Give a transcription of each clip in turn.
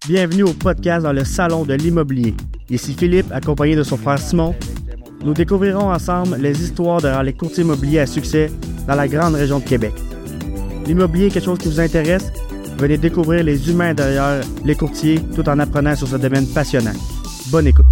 Bienvenue au podcast dans le salon de l'immobilier. Ici Philippe, accompagné de son frère Simon. Nous découvrirons ensemble les histoires derrière les courtiers immobiliers à succès dans la grande région de Québec. L'immobilier est quelque chose qui vous intéresse? Venez découvrir les humains derrière les courtiers tout en apprenant sur ce domaine passionnant. Bonne écoute!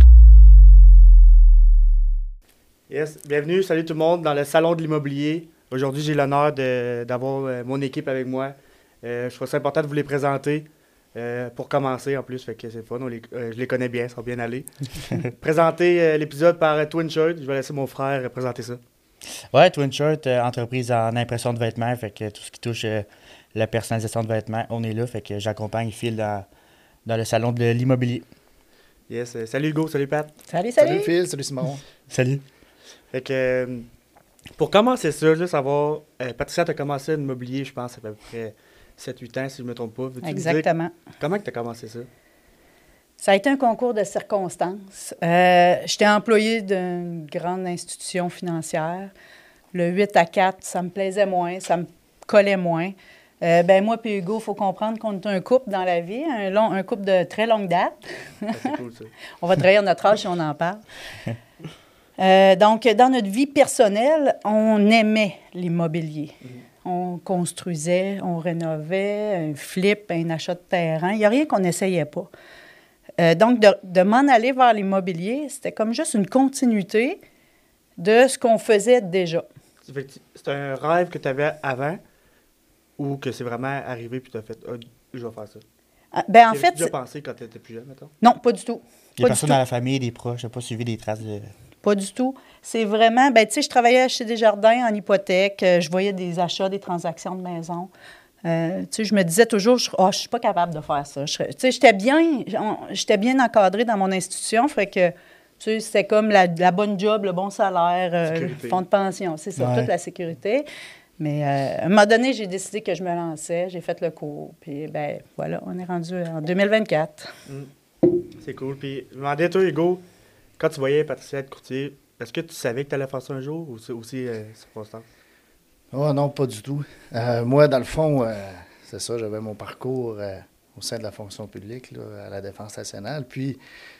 Yes, bienvenue, salut tout le monde dans le salon de l'immobilier. Aujourd'hui, j'ai l'honneur d'avoir mon équipe avec moi. Je trouve ça important de vous les présenter. Pour commencer, en plus, fait que c'est fun. Je les connais bien, ça va bien aller. Présenter l'épisode par Twin Shirt. Je vais laisser mon frère présenter ça. Ouais, Twin Shirt, entreprise en impression de vêtements. Fait que tout ce qui touche la personnalisation de vêtements, on est là. Fait que j'accompagne Phil dans le salon de l'immobilier. Yes. Salut Hugo, salut Pat. Salut. Salut Phil, salut Simon. Salut. Fait que pour commencer ça, juste savoir, Patricia, tu as commencé l'immobilier, je pense, à peu près 7-8 ans, si je ne me trompe pas. Veux-tu Exactement. me dire comment tu as commencé ça? Ça a été un concours de circonstances. J'étais employée d'une grande institution financière. Le 8-4, ça me plaisait moins, ça me collait moins. Moi et Hugo, il faut comprendre qu'on est un couple dans la vie, un couple de très longue date. C'est cool, ça. On va trahir notre âge si on en parle. Donc, dans notre vie personnelle, on aimait l'immobilier. On construisait, on rénovait, un flip, un achat de terrain. Il n'y a rien qu'on n'essayait pas. Donc, de m'en aller vers l'immobilier, c'était comme juste une continuité de ce qu'on faisait déjà. C'est un rêve que tu avais avant ou que c'est vraiment arrivé puis tu as fait « je vais faire ça ». En fait, tu as déjà pensé quand tu étais plus jeune, mettons? Non, pas du tout. Des personnes dans la famille, des proches, je n'ai pas suivi des traces de... Pas du tout. C'est vraiment, je travaillais chez Desjardins en hypothèque. Je voyais des achats, des transactions de maison. Je me disais toujours, je suis pas capable de faire ça. J'étais bien encadrée dans mon institution. Fait que, c'était comme la bonne job, le bon salaire, fonds de pension, c'est ça, toute la sécurité. Mais à un moment donné, j'ai décidé que je me lançais. J'ai fait le cours. Puis, voilà, on est rendu en 2024. C'est cool. Puis, je me demandais, toi, Hugo, quand tu voyais Patricia être courtier, est-ce que tu savais que tu allais faire ça un jour ou c'est aussi circonstance? Oh non, pas du tout. Moi, dans le fond, c'est ça, j'avais mon parcours au sein de la fonction publique là, à la Défense nationale. Puis,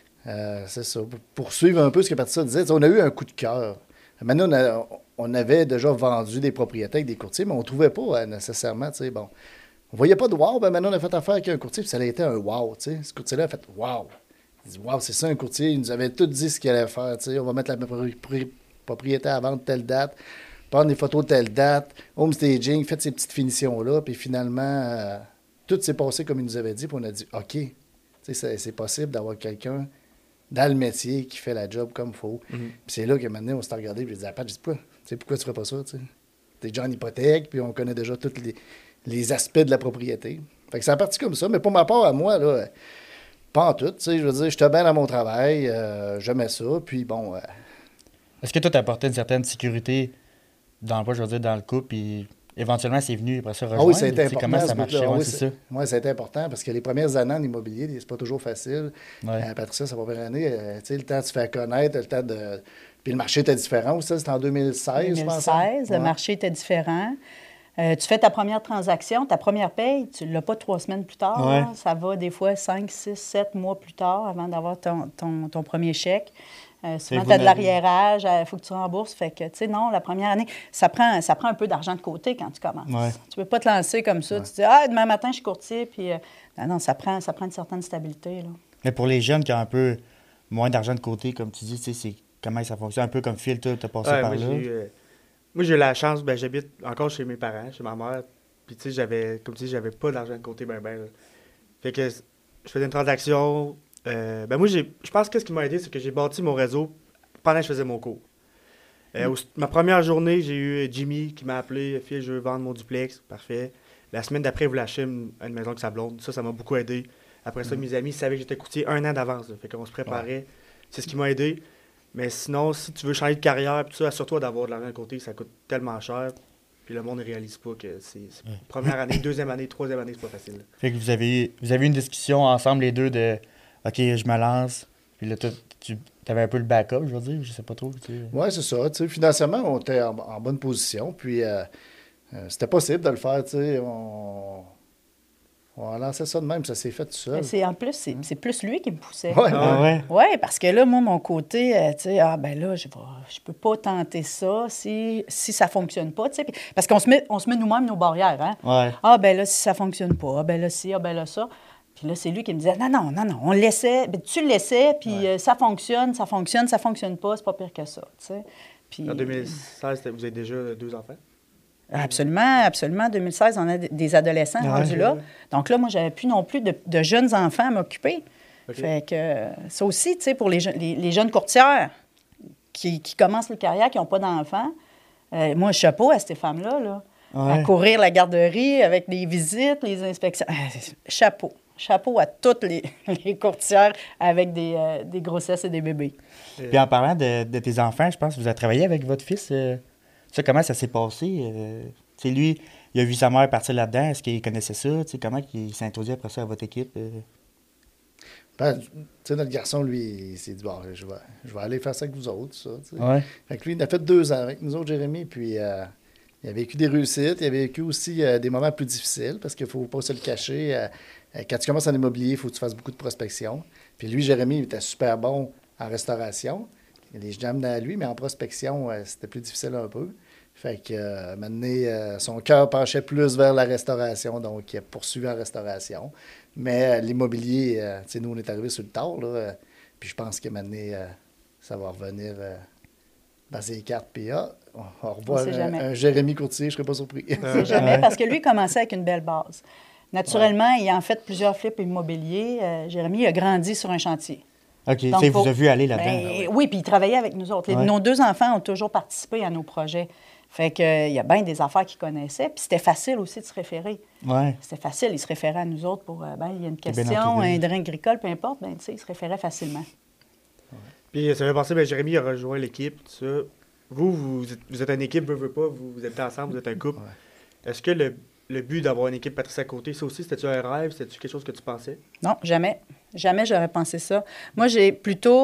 c'est ça, pour poursuivre un peu ce que Patricia disait, on a eu un coup de cœur. Maintenant, on avait déjà vendu des propriétés avec des courtiers, mais on ne trouvait pas nécessairement, bon, on voyait pas de wow, maintenant on a fait affaire avec un courtier, puis ça a été un wow, Ce courtier-là a fait wow. Il dit, wow, c'est ça un courtier. Il nous avait tout dit ce qu'il allait faire. On va mettre la propriété à vendre telle date, prendre des photos telle date, home staging, faites ces petites finitions-là. Puis finalement, tout s'est passé comme il nous avait dit. Puis on a dit, OK, c'est possible d'avoir quelqu'un dans le métier qui fait la job comme il faut. Puis c'est là que maintenant, on s'est regardé. Puis j'ai dit, ah, Pat, je dis, pourquoi tu ne ferais pas ça? T'es déjà en hypothèque, puis on connaît déjà tous les aspects de la propriété. Fait que c'est parti comme ça. Mais pour ma part, à moi, là, pas en tout, je veux dire, j'étais bien dans mon travail, j'aimais ça, puis bon... Est-ce que toi, t'apportais une certaine sécurité dans l'emploi, je veux dire, dans le couple, puis éventuellement, c'est venu après ça rejoindre? Ah oui, ça a été important. Comment ça marchait? C'est ça. Oui, ça a été important, parce que les premières années en immobilier, c'est pas toujours facile. Patricia, sa première année, le temps de se faire connaître, le temps de... Puis le marché était différent aussi, c'était en 2016, je pense. 2016, le marché était différent. Tu fais ta première transaction, ta première paye, tu ne l'as pas 3 semaines plus tard. Ouais. Ça va des fois 5, 6, 7 mois plus tard avant d'avoir ton premier chèque. Souvent, tu as de l'arriérage, il faut que tu rembourses. Fait que, non, la première année, ça prend un peu d'argent de côté quand tu commences. Ouais. Tu ne peux pas te lancer comme ça. Tu dis, demain matin, je suis courtier. Puis, non, ça prend une certaine stabilité. Là. Mais pour les jeunes qui ont un peu moins d'argent de côté, comme tu dis, c'est comment ça fonctionne? Un peu comme Phil, tu as passé par là. Moi, j'ai eu la chance, j'habite encore chez mes parents, chez ma mère. Puis, j'avais pas d'argent de côté, Fait que je faisais une transaction. Moi, je pense que ce qui m'a aidé, c'est que j'ai bâti mon réseau pendant que je faisais mon cours. Ma première journée, j'ai eu Jimmy qui m'a appelé. « Phil, je veux vendre mon duplex. » Parfait. La semaine d'après, il voulait acheter une maison avec sa blonde. Ça m'a beaucoup aidé. Après ça, mes amis savaient que j'étais courtier 1 an d'avance. Fait qu'on se préparait. Ouais. C'est ce qui m'a aidé. Mais sinon, si tu veux changer de carrière, assure-toi d'avoir de l'argent de côté, ça coûte tellement cher. Puis le monde ne réalise pas que c'est première année, deuxième année, troisième année, c'est pas facile. Fait que vous avez eu une discussion ensemble, les deux, de OK, je me lance. Puis là, tu avais un peu le backup, je veux dire, je sais pas trop. Oui, c'est ça. Financièrement, on était en bonne position. Puis c'était possible de le faire. On a lancé ça de même, ça s'est fait tout seul. En plus, c'est plus lui qui me poussait. Ouais. Ah ouais? Oui, parce que là, moi, mon côté, tu sais, ben là, je peux pas tenter ça si ça fonctionne pas, tu sais. Parce qu'on se met nous-mêmes nos barrières, hein. Ouais. Ah, ben là, si ça fonctionne pas, ah, ben là, si, ah, ben là, ça. Puis là, c'est lui qui me disait, non, on le laissait, ben, tu le laissais, puis ça fonctionne pas, c'est pas pire que ça, tu sais. Puis, En 2016, vous avez déjà 2 enfants? absolument. En 2016, on a des adolescents rendus là. Donc là, moi, j'avais plus non plus de jeunes enfants à m'occuper. OK. Fait que ça aussi, tu sais, pour les jeunes courtières qui commencent leur carrière, qui n'ont pas d'enfants, moi, chapeau à ces femmes-là, là, à Ouais. courir la garderie avec les visites, les inspections. Chapeau. Chapeau à toutes les courtières avec des grossesses et des bébés. Puis en parlant de tes enfants, je pense que vous avez travaillé avec votre fils. Ça, comment ça s'est passé? Tu sais, lui, il a vu sa mère partir là-dedans. Est-ce qu'il connaissait ça? Tu sais, comment il s'est introduit après ça à votre équipe? Ben, tu sais, notre garçon, lui, il s'est dit, bon, je vais aller faire ça avec vous autres, ça. Tu sais. Ouais. Fait que lui, il a fait 2 ans avec nous autres, Jérémy, puis il a vécu des réussites, il a vécu aussi des moments plus difficiles, parce qu'il ne faut pas se le cacher. Quand tu commences en immobilier, il faut que tu fasses beaucoup de prospection. Puis lui, Jérémy, il était super bon en restauration. Les jams à lui, mais en prospection, c'était plus difficile un peu. Fait que, maintenant, son cœur penchait plus vers la restauration, donc il a poursuivi en restauration. Mais l'immobilier, tu sais, nous, on est arrivés sur le tard, là, puis je pense que maintenant, ça va revenir dans ses cartes. Puis on revoit sait jamais. un Jérémy Courtier, je ne serais pas surpris. C'est jamais, parce que lui, il commençait avec une belle base. Naturellement, il a en fait plusieurs flips immobiliers. Jérémy a grandi sur un chantier. OK, Donc, tu sais, vous a vu aller là-dedans. Ben, oui, puis il travaillait avec nous autres. Ouais. Nos 2 enfants ont toujours participé à nos projets. Fait que, il y a bien des affaires qu'ils connaissaient. Puis c'était facile aussi de se référer. Ouais. C'était facile. Ils se référaient à nous autres pour, il y a une bien question, entouré. un drain agricole, peu importe. Ben, tu sais, ils se référaient facilement. Puis ça fait penser, ben, Jérémy a rejoint l'équipe, tout ça. Vous êtes une équipe, veut pas, vous êtes ensemble, vous êtes un couple. Ouais. Est-ce que le but d'avoir une équipe Patricia Côté, ça aussi, c'était-tu un rêve? C'était-tu quelque chose que tu pensais? Non, jamais. Jamais j'aurais pensé ça. Moi, j'avais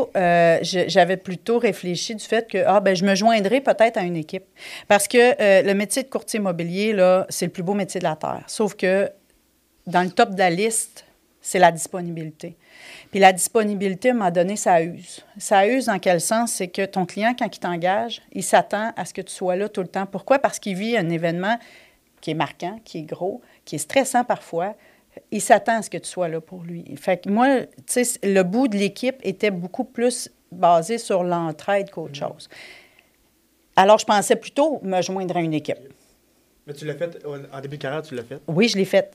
plutôt réfléchi du fait que je me joindrais peut-être à une équipe. Parce que le métier de courtier immobilier, là, c'est le plus beau métier de la Terre. Sauf que dans le top de la liste, c'est la disponibilité. Puis la disponibilité, à un moment donné, ça use. Ça use dans quel sens? C'est que ton client, quand il t'engage, il s'attend à ce que tu sois là tout le temps. Pourquoi? Parce qu'il vit un événement qui est marquant, qui est gros, qui est stressant parfois. Il s'attend à ce que tu sois là pour lui. Fait que moi, tu sais, le bout de l'équipe était beaucoup plus basé sur l'entraide qu'autre chose. Alors, je pensais plutôt me joindre à une équipe. Mais tu l'as fait, en début de carrière, tu l'as fait? Oui, je l'ai fait.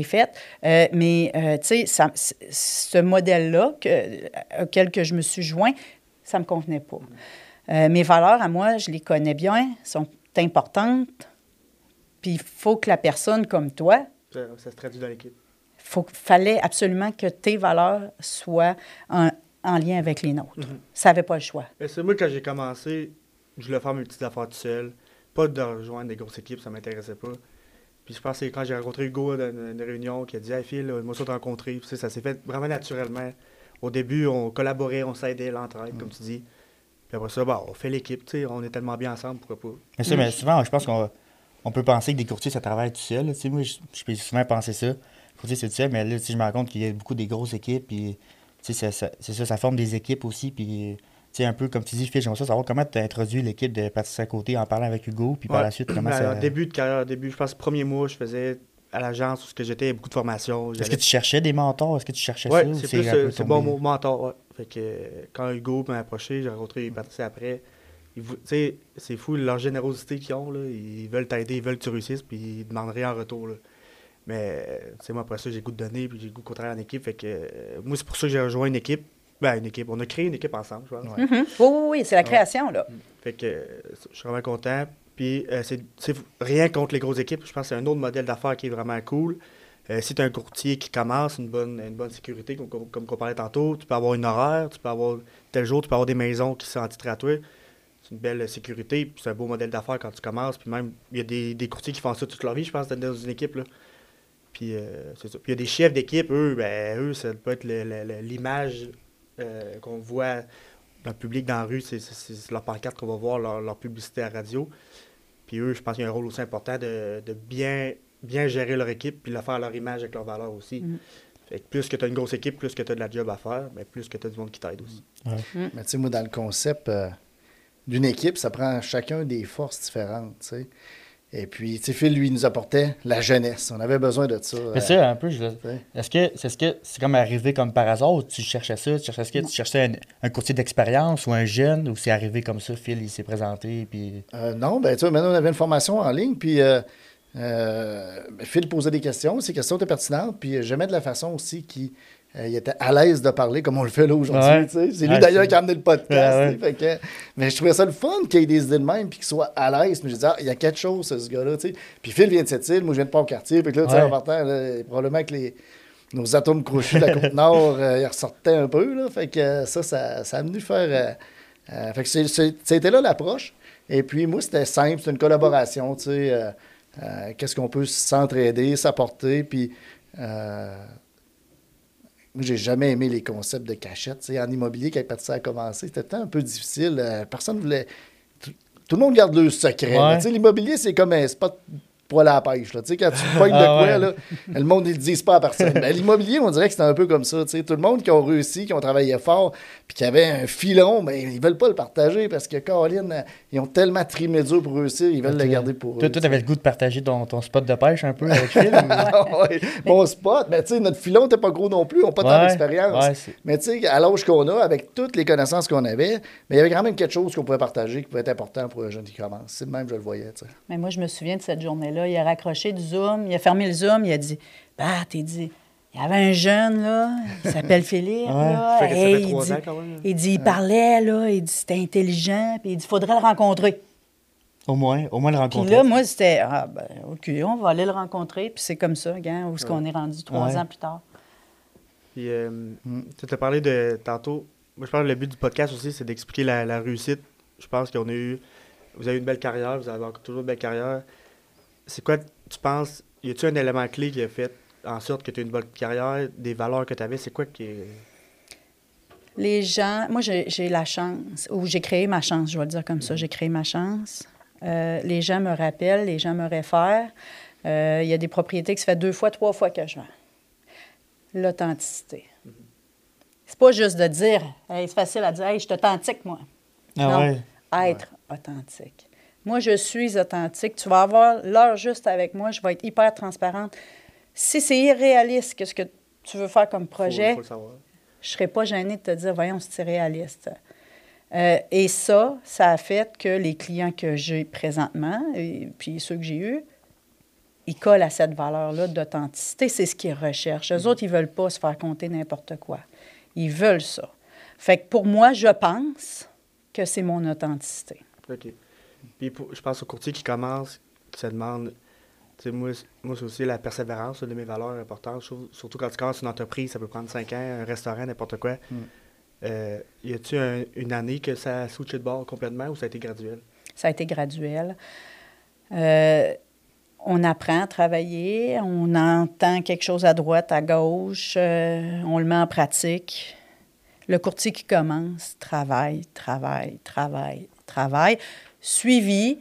Mais, tu sais, ce modèle-là auquel que je me suis joint, ça ne me convenait pas. Mes valeurs, à moi, je les connais bien, sont importantes. Puis, il faut que la personne comme toi, Ça se traduit dans l'équipe. fallait absolument que tes valeurs soient en lien avec les nôtres. Ça n'avait pas le choix. Ben, c'est moi, quand j'ai commencé, je voulais faire mes petites affaires tout seul. Pas de rejoindre des grosses équipes, ça ne m'intéressait pas. Puis je pense que c'est quand j'ai rencontré Hugo dans une réunion qui a dit « Hey Phil, moi ça te rencontré. » Puis ça s'est fait vraiment naturellement. Au début, on collaborait, on s'aidait, l'entraide, comme tu dis. Puis après ça, on fait l'équipe, tu sais, on est tellement bien ensemble, pourquoi pas. Mais souvent, je pense qu'on peut penser que des courtiers, ça travaille tout seul. Tu sais, moi, je peux souvent penser ça. Courtier, c'est tout seul, mais là, tu sais, je me rends compte qu'il y a beaucoup des grosses équipes. Puis, tu sais, c'est ça, ça forme des équipes aussi. Puis, tu sais, un peu comme tu dis, Phil, j'aimerais ça savoir comment tu as introduit l'équipe de Patricia Côté en parlant avec Hugo. Puis par la suite, comment ça. En début de carrière, je pense, le premier mois, je faisais à l'agence où j'étais, il y avait beaucoup de formations. Est-ce que tu cherchais des mentors? Est-ce que tu cherchais ouais, ça? Ou c'est plus un peu c'est bon tombé? mot, mentor. Ouais. Fait que quand Hugo m'a approché, j'ai rencontré Patricia après. Tu sais, c'est fou leur générosité qu'ils ont. Là. Ils veulent t'aider, ils veulent que tu réussisses, puis ils ne demandent rien en retour. Là. Mais, tu sais, moi, après ça, j'ai le goût de donner, puis j'ai le goût qu'on travaille en équipe. Fait que moi, c'est pour ça que j'ai rejoint une équipe. Ben, une équipe. On a créé une équipe ensemble, je pense. Ouais. Oui, c'est la création, là. Fait que je suis vraiment content. Puis, c'est rien contre les grosses équipes. Je pense que c'est un autre modèle d'affaires qui est vraiment cool. Si tu as un courtier qui commence, une bonne sécurité, comme on parlait tantôt, tu peux avoir une horaire, tu peux avoir tel jour, tu peux avoir des maisons qui sont titrées à toi. C'est une belle sécurité, puis c'est un beau modèle d'affaires quand tu commences. Puis même, il y a des courtiers qui font ça toute leur vie, je pense, dans une équipe. Là. Puis c'est ça. Puis il y a des chefs d'équipe, eux, ça peut être l'image qu'on voit dans le public, dans la rue, c'est leur pancarte qu'on va voir, leur publicité à la radio. Puis eux, je pense qu'il y a un rôle aussi important de bien bien gérer leur équipe puis le faire à leur image avec leurs valeurs aussi. Fait que plus que tu as une grosse équipe, plus que tu as de la job à faire, mais plus que tu as du monde qui t'aide aussi. Mais tu sais, moi, dans le concept d'une équipe, ça prend chacun des forces différentes, tu sais. Et puis, tu sais, Phil, lui, nous apportait la jeunesse. On avait besoin de ça. Mais ça, un peu, est-ce que c'est comme arrivé comme par hasard ou tu cherchais ça? Tu cherchais un courtier d'expérience ou un jeune ou c'est arrivé comme ça, Phil, il s'est présenté? Puis... Non, ben tu vois, maintenant, on avait une formation en ligne, puis Phil posait des questions. Ces questions étaient pertinentes, puis j'aimais de la façon aussi qu'il il était à l'aise de parler comme on le fait là aujourd'hui. Ouais. C'est lui d'ailleurs qui a amené le podcast. Ouais. Fait que, mais je trouvais ça le fun qu'il ait des idées de même puis qu'il soit à l'aise. Mais je disais, il y a quelque chose, ce gars-là. T'sais. Puis Phil vient de cette île, moi je viens de Pont-Cartier. Puis là, en partant, là, probablement que nos atomes crochus de la Côte-Nord, ils ressortaient un peu. Là. Fait que ça a venu faire. Fait que c'était là l'approche. Et puis moi, c'était simple, c'est une collaboration. Qu'est-ce qu'on peut s'entraider, s'apporter. Puis. Moi, j'ai jamais aimé les concepts de cachette. En immobilier, quand ça a commencé, c'était un peu difficile. Personne ne voulait... Tout le monde garde le secret. Ouais. L'immobilier, c'est comme un spot pour aller à la pêche. Là. Quand tu pognes de quoi, là, le monde ne le dit pas à personne. Mais l'immobilier, on dirait que c'était un peu comme ça. Tout le monde qui a réussi, qui ont travaillé fort, puis qui avait un filon, mais ils ne veulent pas le partager parce que, Caroline, ils ont tellement trimé dur pour réussir, ils veulent le garder pour eux. Toi, tu avais le goût de partager ton spot de pêche un peu avec Phil? Mon spot, mais notre filon n'était pas gros non plus, on n'a pas tant d'expérience. Mais à l'âge qu'on a, avec toutes les connaissances qu'on avait, mais il y avait quand même quelque chose qu'on pouvait partager qui pouvait être important pour un jeune qui commence. C'est le même, je le voyais. Mais moi, je me souviens de cette journée-là. Il a raccroché du Zoom, il a fermé le Zoom, il a dit il dit, il y avait un jeune, là, il s'appelle Philippe, là. Ça fait 3 ans quand même. Il dit, il parlait, là, il dit, c'était intelligent, puis il dit, il faudrait le rencontrer. Au moins le rencontrer. Puis là, moi, c'était, OK, on va aller le rencontrer, puis c'est comme ça, où est-ce qu'on est rendu 3 ans plus tard. Puis, tu as parlé de, tantôt, moi, je pense que le but du podcast aussi, c'est d'expliquer la réussite. Je pense vous avez eu une belle carrière, vous avez encore toujours une belle carrière. C'est quoi, tu penses, y a-tu un élément clé qui a fait en sorte que tu aies une bonne carrière, des valeurs que tu avais, c'est quoi qui est... Les gens, moi, j'ai la chance, ou j'ai créé ma chance, je vais le dire comme ça, j'ai créé ma chance. Les gens me rappellent, les gens me réfèrent. Il y a des propriétés qui se fait 2 fois, 3 fois que je vends. L'authenticité. C'est pas juste de dire, hey, c'est facile à dire, hey, je suis authentique, moi. Non, être authentique. Moi, je suis authentique. Tu vas avoir l'heure juste avec moi. Je vais être hyper transparente. Si c'est irréaliste, qu'est-ce que tu veux faire comme projet, faut le savoir. Je ne serais pas gênée de te dire, voyons, c'est réaliste. Et ça a fait que les clients que j'ai présentement, et puis ceux que j'ai eus, ils collent à cette valeur-là d'authenticité. C'est ce qu'ils recherchent. Eux autres, ils ne veulent pas se faire compter n'importe quoi. Ils veulent ça. Fait que pour moi, je pense que c'est mon authenticité. OK. Puis je pense aux courtiers qui commencent, qui se demandent, tu sais, moi c'est aussi la persévérance, une de mes valeurs importantes. Surtout quand tu commences une entreprise, ça peut prendre 5 ans, un restaurant, n'importe quoi. Y a-tu une année que ça a switché de bord complètement ou ça a été graduel? Ça a été graduel. On apprend à travailler, on entend quelque chose à droite, à gauche, on le met en pratique. Le courtier qui commence, travaille, suivi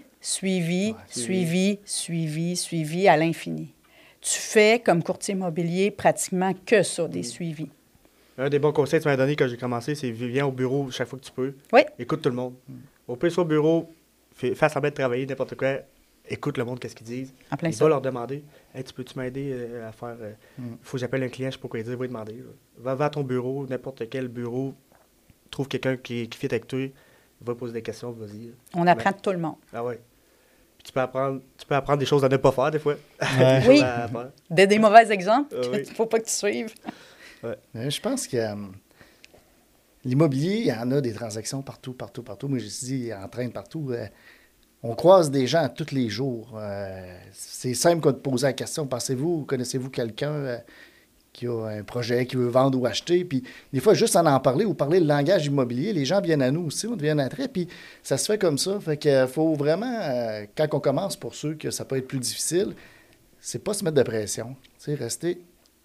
à l'infini. Tu fais, comme courtier immobilier, pratiquement que ça, des suivis. Un des bons conseils que tu m'as donné quand j'ai commencé, c'est viens au bureau chaque fois que tu peux. Oui. Écoute tout le monde. Au plus au bureau, fais semblant de travailler, n'importe quoi. Écoute le monde, qu'est-ce qu'ils disent. En plein Il ça. va leur demander, hey, tu peux-tu m'aider à faire... faut que j'appelle un client, je sais pas quoi dire, va lui demander. Va à ton bureau, n'importe quel bureau, trouve quelqu'un qui fit avec toi, va poser des questions, vas-y. On apprend de tout le monde. Ah ouais. Puis tu peux apprendre des choses à ne pas faire, des fois. Ouais. Des Oui. choses à faire. Des mauvais exemples qu'il Oui. ne faut pas que tu suives. Je pense que l'immobilier, il y en a des transactions partout. Moi, je dis, il en train partout. On croise des gens tous les jours. C'est simple de poser la question. Connaissez-vous quelqu'un qui a un projet, qui veut vendre ou acheter? Puis des fois, juste en parler ou parler le langage immobilier, les gens viennent à nous aussi, on devient un attrait. Puis ça se fait comme ça. Fait qu'il faut vraiment, quand on commence, pour ceux que ça peut être plus difficile, c'est pas se mettre de pression. Rester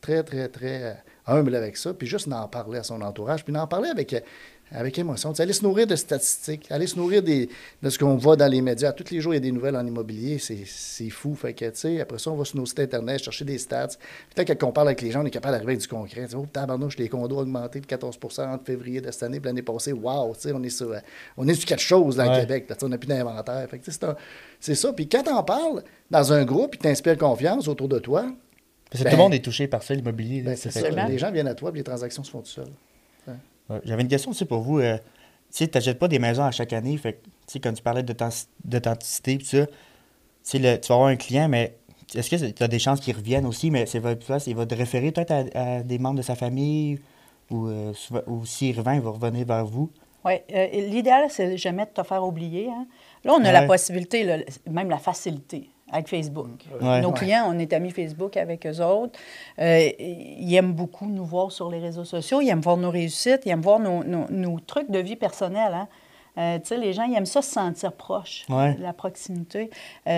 très, très, très humble avec ça, puis juste d'en parler à son entourage, puis d'en parler avec émotion. Tu sais, aller se nourrir de statistiques, aller se nourrir de ce qu'on voit dans les médias. Tous les jours, il y a des nouvelles en immobilier, c'est fou. Fait que, tu sais, après ça, on va sur nos sites Internet, chercher des stats. Peut-être qu'on parle avec les gens, on est capable d'arriver avec du concret. Tu sais, oh, tabarnouche, les condos ont augmenté de 14 entre février de cette année et l'année passée. Wow, tu sais, on est sur quelque chose là, à Québec. Là, on n'a plus d'inventaire. Fait que, c'est ça. Puis quand t'en parles dans un groupe, puis t'inspires confiance autour de toi, Parce que tout le monde est touché par ça, l'immobilier. Là. c'est ça. Les gens viennent à toi, puis les transactions se font tout seuls. Ouais. J'avais une question aussi pour vous. Tu sais, tu n'achètes pas des maisons à chaque année. Fait que, tu sais, quand tu parlais d'authenticité, et tout ça, tu vas avoir un client, mais est-ce que tu as des chances qu'il revienne aussi? Mais il va te référer peut-être à des membres de sa famille ou s'il revient, il va revenir vers vous? Oui. L'idéal, c'est jamais de te faire oublier. Hein. Là, on a la possibilité, là, même la facilité. Avec Facebook. Ouais. Nos clients, on est amis Facebook avec eux autres. Ils aiment beaucoup nous voir sur les réseaux sociaux. Ils aiment voir nos réussites. Ils aiment voir nos trucs de vie personnelle. Hein? Tu sais, les gens, ils aiment ça se sentir proche, la proximité.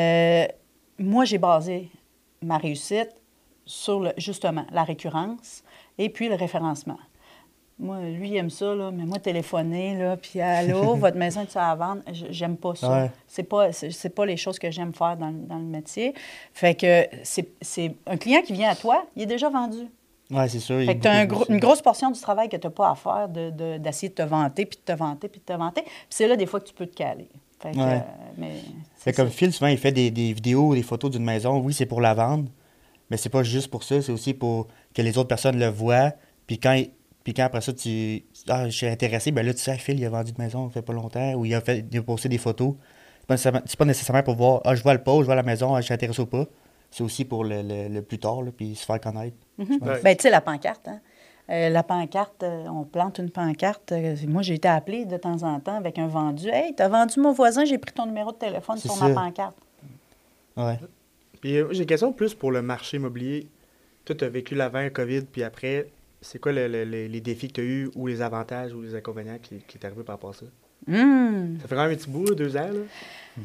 Moi, j'ai basé ma réussite sur, justement, la récurrence et puis le référencement. Moi, lui, il aime ça, là, mais moi, téléphoner, là, puis allô, votre maison est-tu à vendre? J'aime pas ça. Ouais. C'est pas les choses que j'aime faire dans le métier. Fait que c'est un client qui vient à toi, il est déjà vendu. Oui, c'est sûr. Fait que tu as une grosse portion du travail que tu n'as pas à faire d'essayer de te vanter, puis de te vanter, puis de te vanter. Puis c'est là, des fois, que tu peux te caler. Fait que, comme Phil, souvent, il fait des vidéos, des photos d'une maison. Oui, c'est pour la vendre, mais c'est pas juste pour ça. C'est aussi pour que les autres personnes le voient. Puis quand après ça, je suis intéressé, bien là, tu sais, Phil, il a vendu de maison, ça fait pas longtemps, ou il a posté des photos. C'est pas nécessairement pour voir, je vois le post, je vois la maison, je suis intéressé ou pas. C'est aussi pour le plus tard, là, puis se faire connaître. Mm-hmm. Bien, tu sais, la pancarte, hein? La pancarte, on plante une pancarte. Moi, j'ai été appelée de temps en temps avec un vendu. « Hey, t'as vendu mon voisin, j'ai pris ton numéro de téléphone sur ma pancarte. » Ouais. Puis j'ai une question plus pour le marché immobilier. Toi, tu as vécu l'avant COVID, puis après... C'est quoi les défis que tu as eus ou les avantages ou les inconvénients qui est arrivé par rapport à ça? Ça fait quand même un petit bout, 2 ans, là?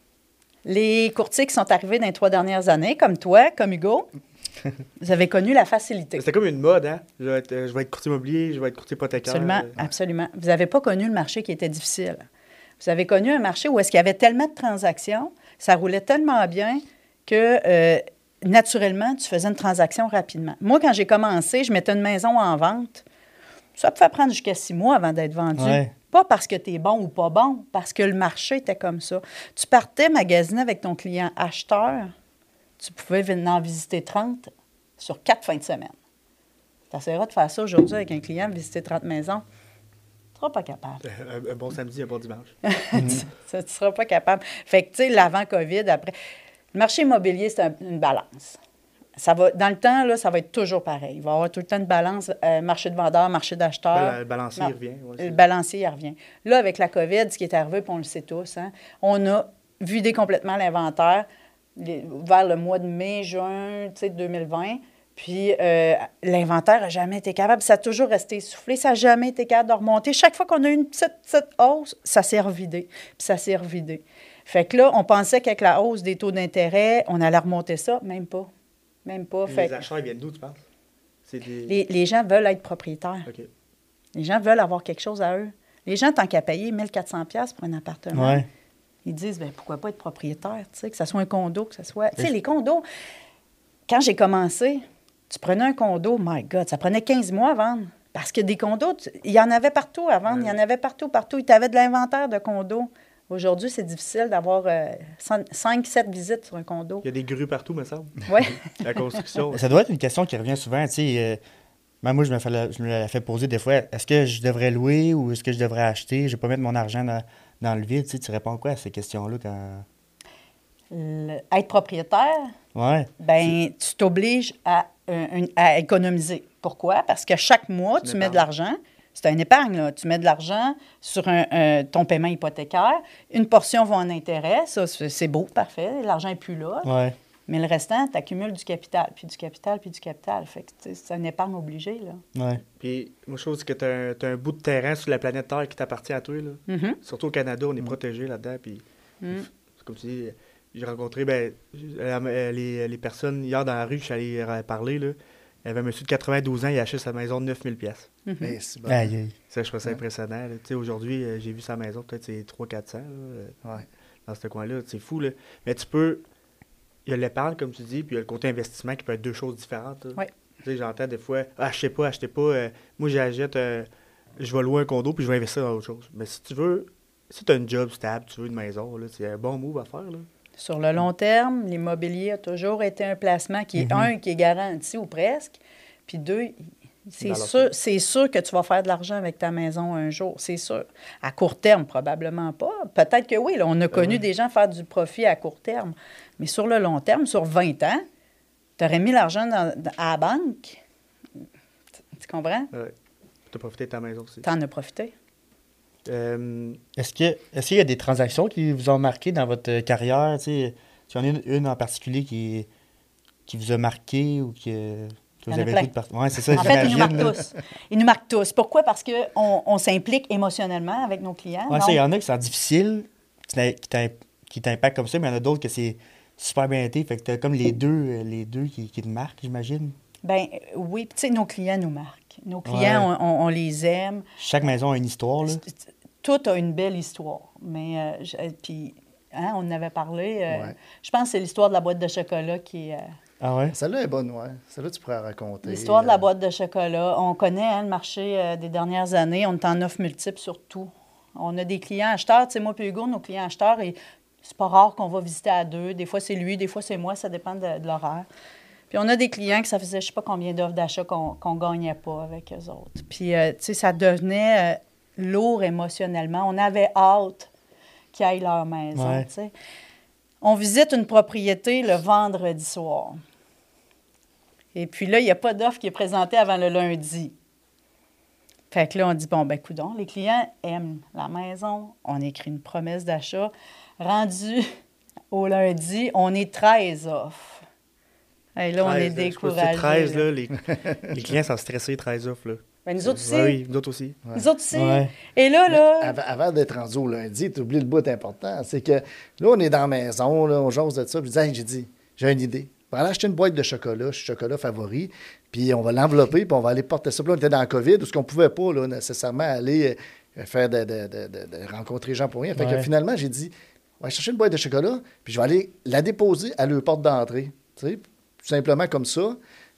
Les courtiers qui sont arrivés dans les 3 dernières années, comme toi, comme Hugo, vous avez connu la facilité. C'était comme une mode, hein? Je vais être courtier immobilier, je vais être courtier hypothécaire. Absolument, absolument. Vous n'avez pas connu le marché qui était difficile. Vous avez connu un marché où est-ce qu'il y avait tellement de transactions, ça roulait tellement bien que... naturellement, tu faisais une transaction rapidement. Moi, quand j'ai commencé, je mettais une maison en vente. Ça pouvait prendre jusqu'à 6 mois avant d'être vendu. Ouais. Pas parce que tu es bon ou pas bon, parce que le marché était comme ça. Tu partais magasiner avec ton client acheteur, tu pouvais en visiter 30 sur 4 fins de semaine. Tu essaieras de faire ça aujourd'hui avec un client, visiter 30 maisons. Tu ne seras pas capable. Un bon samedi, un bon dimanche. Tu ne seras pas capable. Fait que, tu sais, l'avant-COVID, après... Le marché immobilier, c'est une balance. Dans le temps, là, ça va être toujours pareil. Il va y avoir tout le temps une balance, marché de vendeurs, marché d'acheteurs. Le balancier, il revient. Ouais, le balancier, il revient. Là, avec la COVID, ce qui est arrivé, puis on le sait tous, hein, on a vidé complètement l'inventaire vers le mois de mai, juin 2020. Puis l'inventaire n'a jamais été capable. Ça a toujours resté essoufflé. Ça n'a jamais été capable de remonter. Chaque fois qu'on a eu une petite hausse, ça s'est revidé. Puis ça s'est revidé. Fait que là, on pensait qu'avec la hausse des taux d'intérêt, on allait remonter ça. Même pas. Même pas. Les acheteurs, ils viennent d'où, tu penses? Les gens veulent être propriétaires. Okay. Les gens veulent avoir quelque chose à eux. Les gens, tant qu'à payer 1 400$ pour un appartement, ils disent, bien, pourquoi pas être propriétaire, tu sais, que ce soit un condo, que ce soit... Tu sais, les condos, quand j'ai commencé, tu prenais un condo, my God, ça prenait 15 mois à vendre. Parce que des condos, il y en avait partout à vendre. Il y en avait partout. Il y avait de l'inventaire de condos. Aujourd'hui, c'est difficile d'avoir 5-7 visites sur un condo. Il y a des grues partout, me semble. Oui. La construction. Ça doit être une question qui revient souvent. Tu sais, moi, je me la fais poser des fois. Est-ce que je devrais louer ou est-ce que je devrais acheter? Je ne vais pas mettre mon argent dans le vide. Tu réponds quoi à ces questions-là quand... Être propriétaire, ben, tu t'obliges à économiser. Pourquoi? Parce que chaque mois, tu mets de l'argent. C'est une épargne, là. Tu mets de l'argent sur ton paiement hypothécaire. Une portion va en intérêt. Ça, c'est beau, parfait. L'argent n'est plus là. Ouais. Mais le restant, tu accumules du capital, puis du capital, puis du capital. Fait que c'est une épargne obligée, là. Ouais. Puis, moi, je trouve que tu as un bout de terrain sur la planète Terre qui t'appartient à toi, là. Mm-hmm. Surtout au Canada, on est protégé là-dedans. Puis, c'est comme tu dis, j'ai rencontré les personnes hier dans la rue, je suis allé parler, là. Il y avait un monsieur de 92 ans, il a acheté sa maison de 9000 pièces. Mais c'est bon. Aïe, aïe. Ça, je trouve ça impressionnant. Là. Tu sais, aujourd'hui, j'ai vu sa maison, peut-être c'est 300-400 Ouais. dans ce coin-là. C'est fou, là. Mais tu peux... Il y a l'épargne, comme tu dis, puis il y a le côté investissement qui peut être deux choses différentes. Là. Oui. Tu sais, j'entends des fois, achetez pas. Moi, j'achète, je vais louer un condo, puis je vais investir dans autre chose. Mais si tu veux, si tu as une job stable, tu veux une maison, là, c'est un bon move à faire. Là. Sur le long terme, l'immobilier a toujours été un placement qui est, un, qui est garanti ou presque, puis deux, c'est sûr que tu vas faire de l'argent avec ta maison un jour, c'est sûr. À court terme, probablement pas. Peut-être que oui, là, on a connu des gens faire du profit à court terme, mais sur le long terme, sur 20 ans, tu aurais mis l'argent à la banque. Tu comprends? Tu as profité de ta maison aussi. Tu en as profité. Est-ce qu'il y a des transactions qui vous ont marqué dans votre carrière? Tu sais, il y en a une en particulier qui vous a marqué ou que vous avez vu de partout? Oui, c'est ça, en fait, j'imagine. ils nous marquent tous. Ils nous marquent tous. Pourquoi? Parce qu'on s'implique émotionnellement avec nos clients. Oui, il y en a qui sont difficiles, qui t'impactent comme ça, mais il y en a d'autres que c'est super bien été. Fait que tu as comme les deux qui te marquent, j'imagine. Bien, oui. Tu sais, nos clients nous marquent. Nos clients, on les aime. Chaque maison a une histoire, là. Tout a une belle histoire. Mais, puis, on en avait parlé. Je pense que c'est l'histoire de la boîte de chocolat qui est... Ah ouais? Celle-là est bonne, ouais. Celle-là, tu pourrais raconter. L'histoire de la boîte de chocolat. On connaît le marché des dernières années. On est en offre multiple sur tout. On a des clients acheteurs. Tu sais, moi et Hugo, nos clients acheteurs, et c'est pas rare qu'on va visiter à deux. Des fois, c'est lui, des fois, c'est moi. Ça dépend de l'horaire. Puis on a des clients que ça faisait je sais pas combien d'offres d'achat qu'on gagnait pas avec eux autres. Puis, tu sais, ça devenait lourd émotionnellement. On avait hâte qu'ils aillent leur maison, tu sais. On visite une propriété le vendredi soir. Et puis là, il n'y a pas d'offre qui est présentée avant le lundi. Fait que là, on dit, bon, ben coudonc, les clients aiment la maison. On écrit une promesse d'achat. Rendu au lundi, on est 13 offres. Et là, 13, on est découragés. 13, là, les clients sont stressés, 13 offres. Là. Ben, nous autres aussi. Oui, nous autres aussi. Nous autres aussi. Et là... Avant d'être rendu au lundi, tu oublies le bout important. C'est que là, on est dans la maison, là, on jase de ça. Puis j'ai dit, j'ai une idée. On va aller acheter une boîte de chocolat favori, puis on va l'envelopper, puis on va aller porter ça. Puis là, on était dans le COVID, où on ne pouvait pas là, nécessairement aller faire de rencontrer les gens pour rien. Fait que finalement, j'ai dit, on va chercher une boîte de chocolat, puis je vais aller la déposer à leur porte d'entrée. Tu sais, tout simplement comme ça,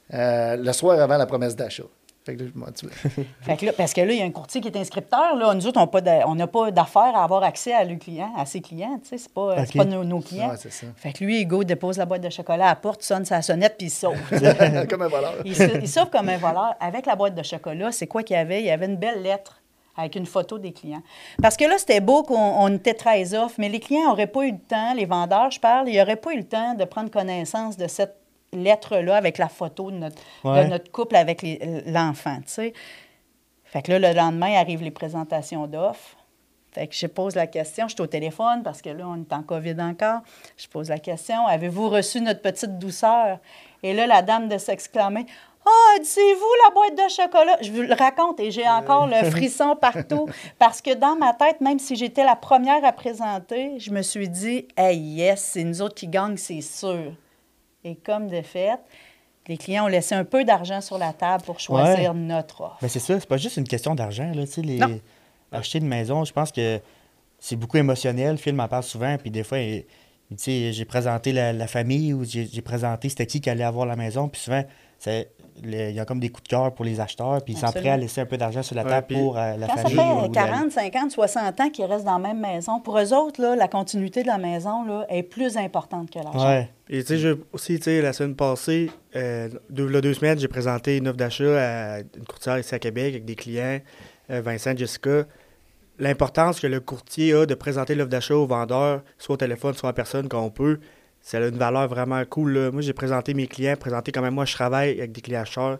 le soir avant la promesse d'achat. Fait que là, fait que là, parce que là, il y a un courtier qui est inscripteur. Là. Nous autres, on n'a pas d'affaires à avoir accès à ses clients. Tu sais, c'est pas nos clients. Ouais, c'est ça. Fait que lui, Hugo dépose la boîte de chocolat à la porte, sonne sa sonnette, puis il sauve. Comme un voleur. Il sauve comme un voleur. Avec la boîte de chocolat, c'est quoi qu'il y avait? Il y avait une belle lettre avec une photo des clients. Parce que là, c'était beau qu'on était 13 offres, mais les clients n'auraient pas eu le temps, les vendeurs, je parle, ils n'auraient pas eu le temps de prendre connaissance de cette lettre-là avec la photo de notre couple avec l'enfant, tu sais. Fait que là, le lendemain, arrivent les présentations d'offres. Fait que je pose la question, je suis au téléphone parce que là, on est en COVID encore. Je pose la question, avez-vous reçu notre petite douceur? Et là, la dame de s'exclamer, « Ah, c'est vous la boîte de chocolat! » Je vous le raconte et j'ai encore le frisson partout parce que dans ma tête, même si j'étais la première à présenter, je me suis dit, « Hey, yes, c'est nous autres qui gagnent, c'est sûr. » Et comme de fait, les clients ont laissé un peu d'argent sur la table pour choisir notre offre. Mais c'est ça, c'est pas juste une question d'argent. Là, acheter une maison, je pense que c'est beaucoup émotionnel. Phil m'en parle souvent, puis des fois, j'ai présenté la famille ou j'ai présenté c'était qui allait avoir la maison, puis souvent, il y a comme des coups de cœur pour les acheteurs, puis ils sont prêts à laisser un peu d'argent sur la table pour la famille. Quand ça fait 40, 50, 60 ans qu'ils restent dans la même maison, pour eux autres, là, la continuité de la maison là, est plus importante que l'argent. Ouais. Et tu sais, aussi, la semaine passée, deux semaines, j'ai présenté une offre d'achat à une courtière ici à Québec avec des clients, Vincent, Jessica. L'importance que le courtier a de présenter l'offre d'achat au vendeur, soit au téléphone, soit en personne, quand on peut, ça a une valeur vraiment cool. Là. Moi, j'ai présenté mes clients, quand même moi, je travaille avec des clients acheteurs.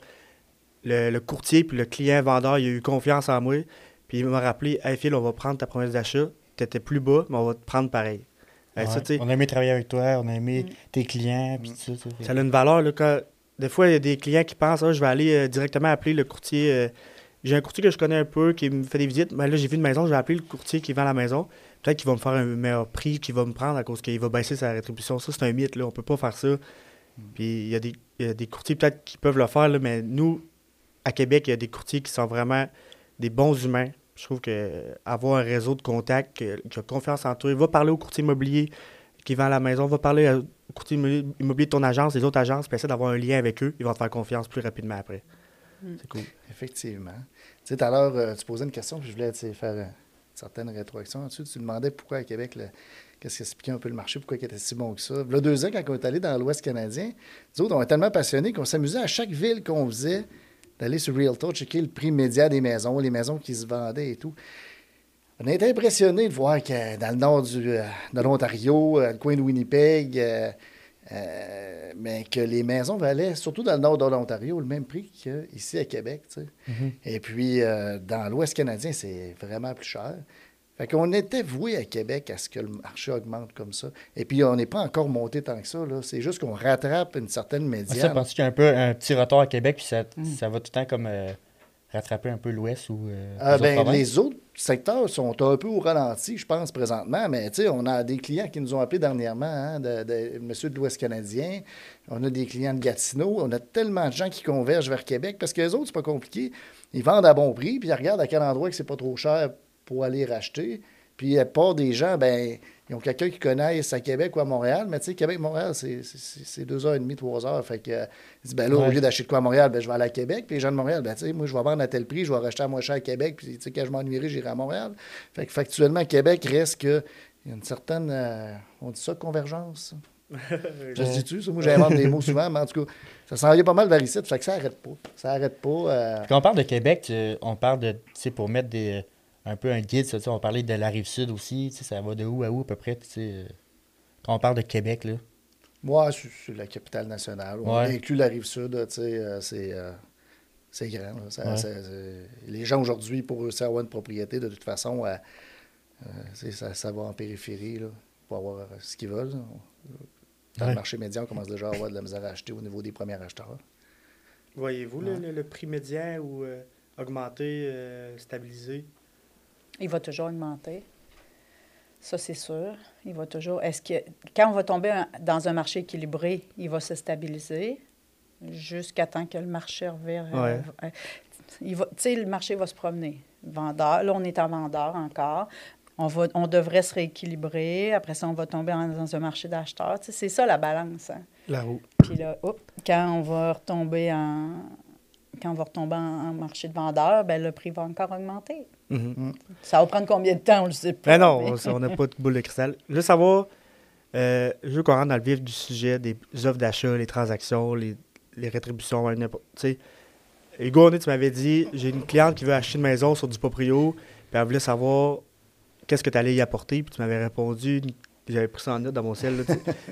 Le courtier puis le client vendeur, il a eu confiance en moi. Puis il m'a rappelé, « Hey Phil, on va prendre ta promesse d'achat. Tu étais plus bas, mais on va te prendre pareil. » On a aimé travailler avec toi, on a aimé tes clients. Puis tout ça. Ça a une valeur. Là, des fois, il y a des clients qui pensent, je vais aller directement appeler le courtier. J'ai un courtier que je connais un peu qui me fait des visites. Mais là, j'ai vu une maison, je vais appeler le courtier qui vend la maison. Peut-être qu'il va me faire un meilleur prix qu'il va me prendre à cause qu'il va baisser sa rétribution. Ça, c'est un mythe. Là. On peut pas faire ça. Puis il y a il y a des courtiers peut-être qui peuvent le faire, là, mais nous, à Québec, il y a des courtiers qui sont vraiment des bons humains. Je trouve qu'avoir un réseau de contacts, qui a confiance en toi, va parler au courtier immobilier qui vend la maison, va parler au courtier immobilier de ton agence, des autres agences, puis essaie d'avoir un lien avec eux, ils vont te faire confiance plus rapidement après. C'est cool. Effectivement. Tu sais, tout à l'heure, tu posais une question, puis je voulais faire une certaine rétroaction là-dessus. Tu demandais pourquoi à Québec, qu'est-ce qui expliquait un peu le marché, pourquoi il était si bon que ça. Il y a 2 ans, quand on est allé dans l'Ouest canadien, nous autres, on était tellement passionnés qu'on s'amusait à chaque ville qu'on faisait d'aller sur Realtor, checker le prix médian des maisons, les maisons qui se vendaient et tout. On a été impressionnés de voir que dans le nord de l'Ontario, le coin de Winnipeg, mais que les maisons valaient, surtout dans le nord de l'Ontario, le même prix qu'ici à Québec. Tu sais. Et puis, dans l'Ouest canadien, c'est vraiment plus cher. Fait qu'on était voué à Québec à ce que le marché augmente comme ça. Et puis, on n'est pas encore monté tant que ça. Là. C'est juste qu'on rattrape une certaine médiane. Ça, penses-tu qu'il y a un peu un petit retard à Québec, puis ça va tout le temps comme rattraper un peu l'Ouest ou les autres secteurs sont un peu au ralenti, je pense, présentement. Mais tu sais, on a des clients qui nous ont appelés dernièrement, hein, monsieur de l'Ouest canadien. On a des clients de Gatineau. On a tellement de gens qui convergent vers Québec parce que les autres, c'est pas compliqué. Ils vendent à bon prix, puis ils regardent à quel endroit que c'est pas trop cher pour aller racheter. Puis la plupart des gens, ils ont quelqu'un qui connaissent à Québec ou à Montréal, mais tu sais, Québec-Montréal, c'est 2h30, 3 heures. Fait que, ils disent, là, au lieu d'acheter de quoi à Montréal, je vais aller à Québec. Puis les gens de Montréal, tu sais, moi, je vais vendre à tel prix, je vais racheter à moins cher à Québec. Puis, tu sais, quand je m'ennuierai, j'irai à Montréal. Fait que, factuellement, Québec reste que il y a une certaine, on dit ça, convergence. Je se dis-tu, ça? Moi, j'invente des mots souvent, mais en tout cas, ça s'en vient pas mal vers ici. Fait que ça arrête pas. Ça arrête pas. Quand on parle de Québec, on parle de, tu sais, pour mettre un peu un guide, ça, on parlait de la Rive-Sud aussi, ça va de où à où à peu près, quand on parle de Québec, là. Moi, c'est la capitale nationale. On inclut la Rive-Sud, c'est grand. Là. Les gens aujourd'hui, pour réussir à avoir une propriété, de toute façon, ça va en périphérie là, pour avoir ce qu'ils veulent. Dans le marché médian, on commence déjà à avoir de la misère à acheter au niveau des premiers acheteurs. Voyez-vous le prix médian ou augmenter, stabiliser? Il va toujours augmenter. Ça, c'est sûr. Il va toujours. Est-ce que quand on va tomber dans un marché équilibré, il va se stabiliser jusqu'à temps que le marché revient. Le marché va se promener. Vendeur. Là, on est en vendeur encore. On devrait se rééquilibrer. Après ça, on va tomber dans un marché d'acheteurs. C'est ça, la balance. Hein? La roue. Puis là, quand on va retomber en marché de vendeurs, le prix va encore augmenter. Ça va prendre combien de temps, on le sait pas. Non, on n'a pas de boule de cristal. Là, savoir, je veux qu'on rentre dans le vif du sujet des offres d'achat, les transactions, les rétributions, n'importe. Tu sais, Hugo, tu m'avais dit, j'ai une cliente qui veut acheter une maison sur du proprio, puis elle voulait savoir qu'est-ce que tu allais y apporter, puis tu m'avais répondu, j'avais pris ça en note dans mon ciel.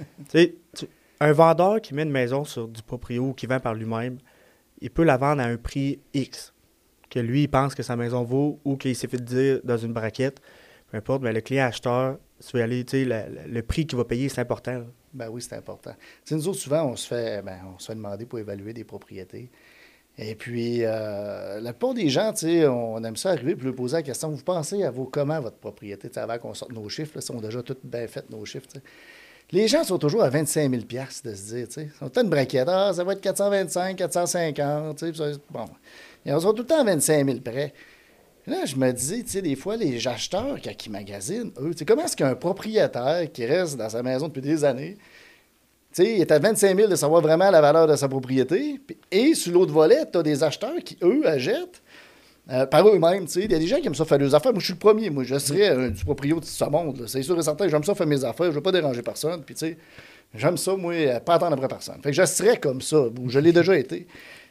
Un vendeur qui met une maison sur du proprio ou qui vend par lui-même, il peut la vendre à un prix X, que lui, il pense que sa maison vaut ou qu'il s'est fait dire dans une braquette. Peu importe, mais le client acheteur, tu veux aller, le prix qu'il va payer, c'est important. Là. Ben oui, c'est important. T'sais, nous autres, souvent, on se fait demander pour évaluer des propriétés. Et puis, la plupart des gens, on aime ça arriver puis leur poser la question, vous pensez à comment votre propriété, avant qu'on sorte nos chiffres, là, on a déjà tous bien fait nos chiffres. T'sais. Les gens sont toujours à 25 000 $ de se dire, tu sais. Ils sont une braquette, ça va être 425, 450, tu sais. Bon, ils sont tout le temps à 25 000 près. Là, je me dis, tu sais, des fois, les acheteurs, quand ils magasinent, eux, tu sais, comment est-ce qu'un propriétaire qui reste dans sa maison depuis des années, tu sais, il est à 25 000 de savoir vraiment la valeur de sa propriété, et sur l'autre volet, tu as des acheteurs qui, eux, achètent par eux-mêmes, tu sais. Il y a des gens qui aiment ça faire des affaires. Moi, je suis le premier. Moi, je serais du proprio de ce monde. C'est sûr et certain. J'aime ça faire mes affaires. Je ne veux pas déranger personne. Puis, tu sais, j'aime ça, moi, pas attendre après personne. Fait que je serais comme ça. Je l'ai déjà été.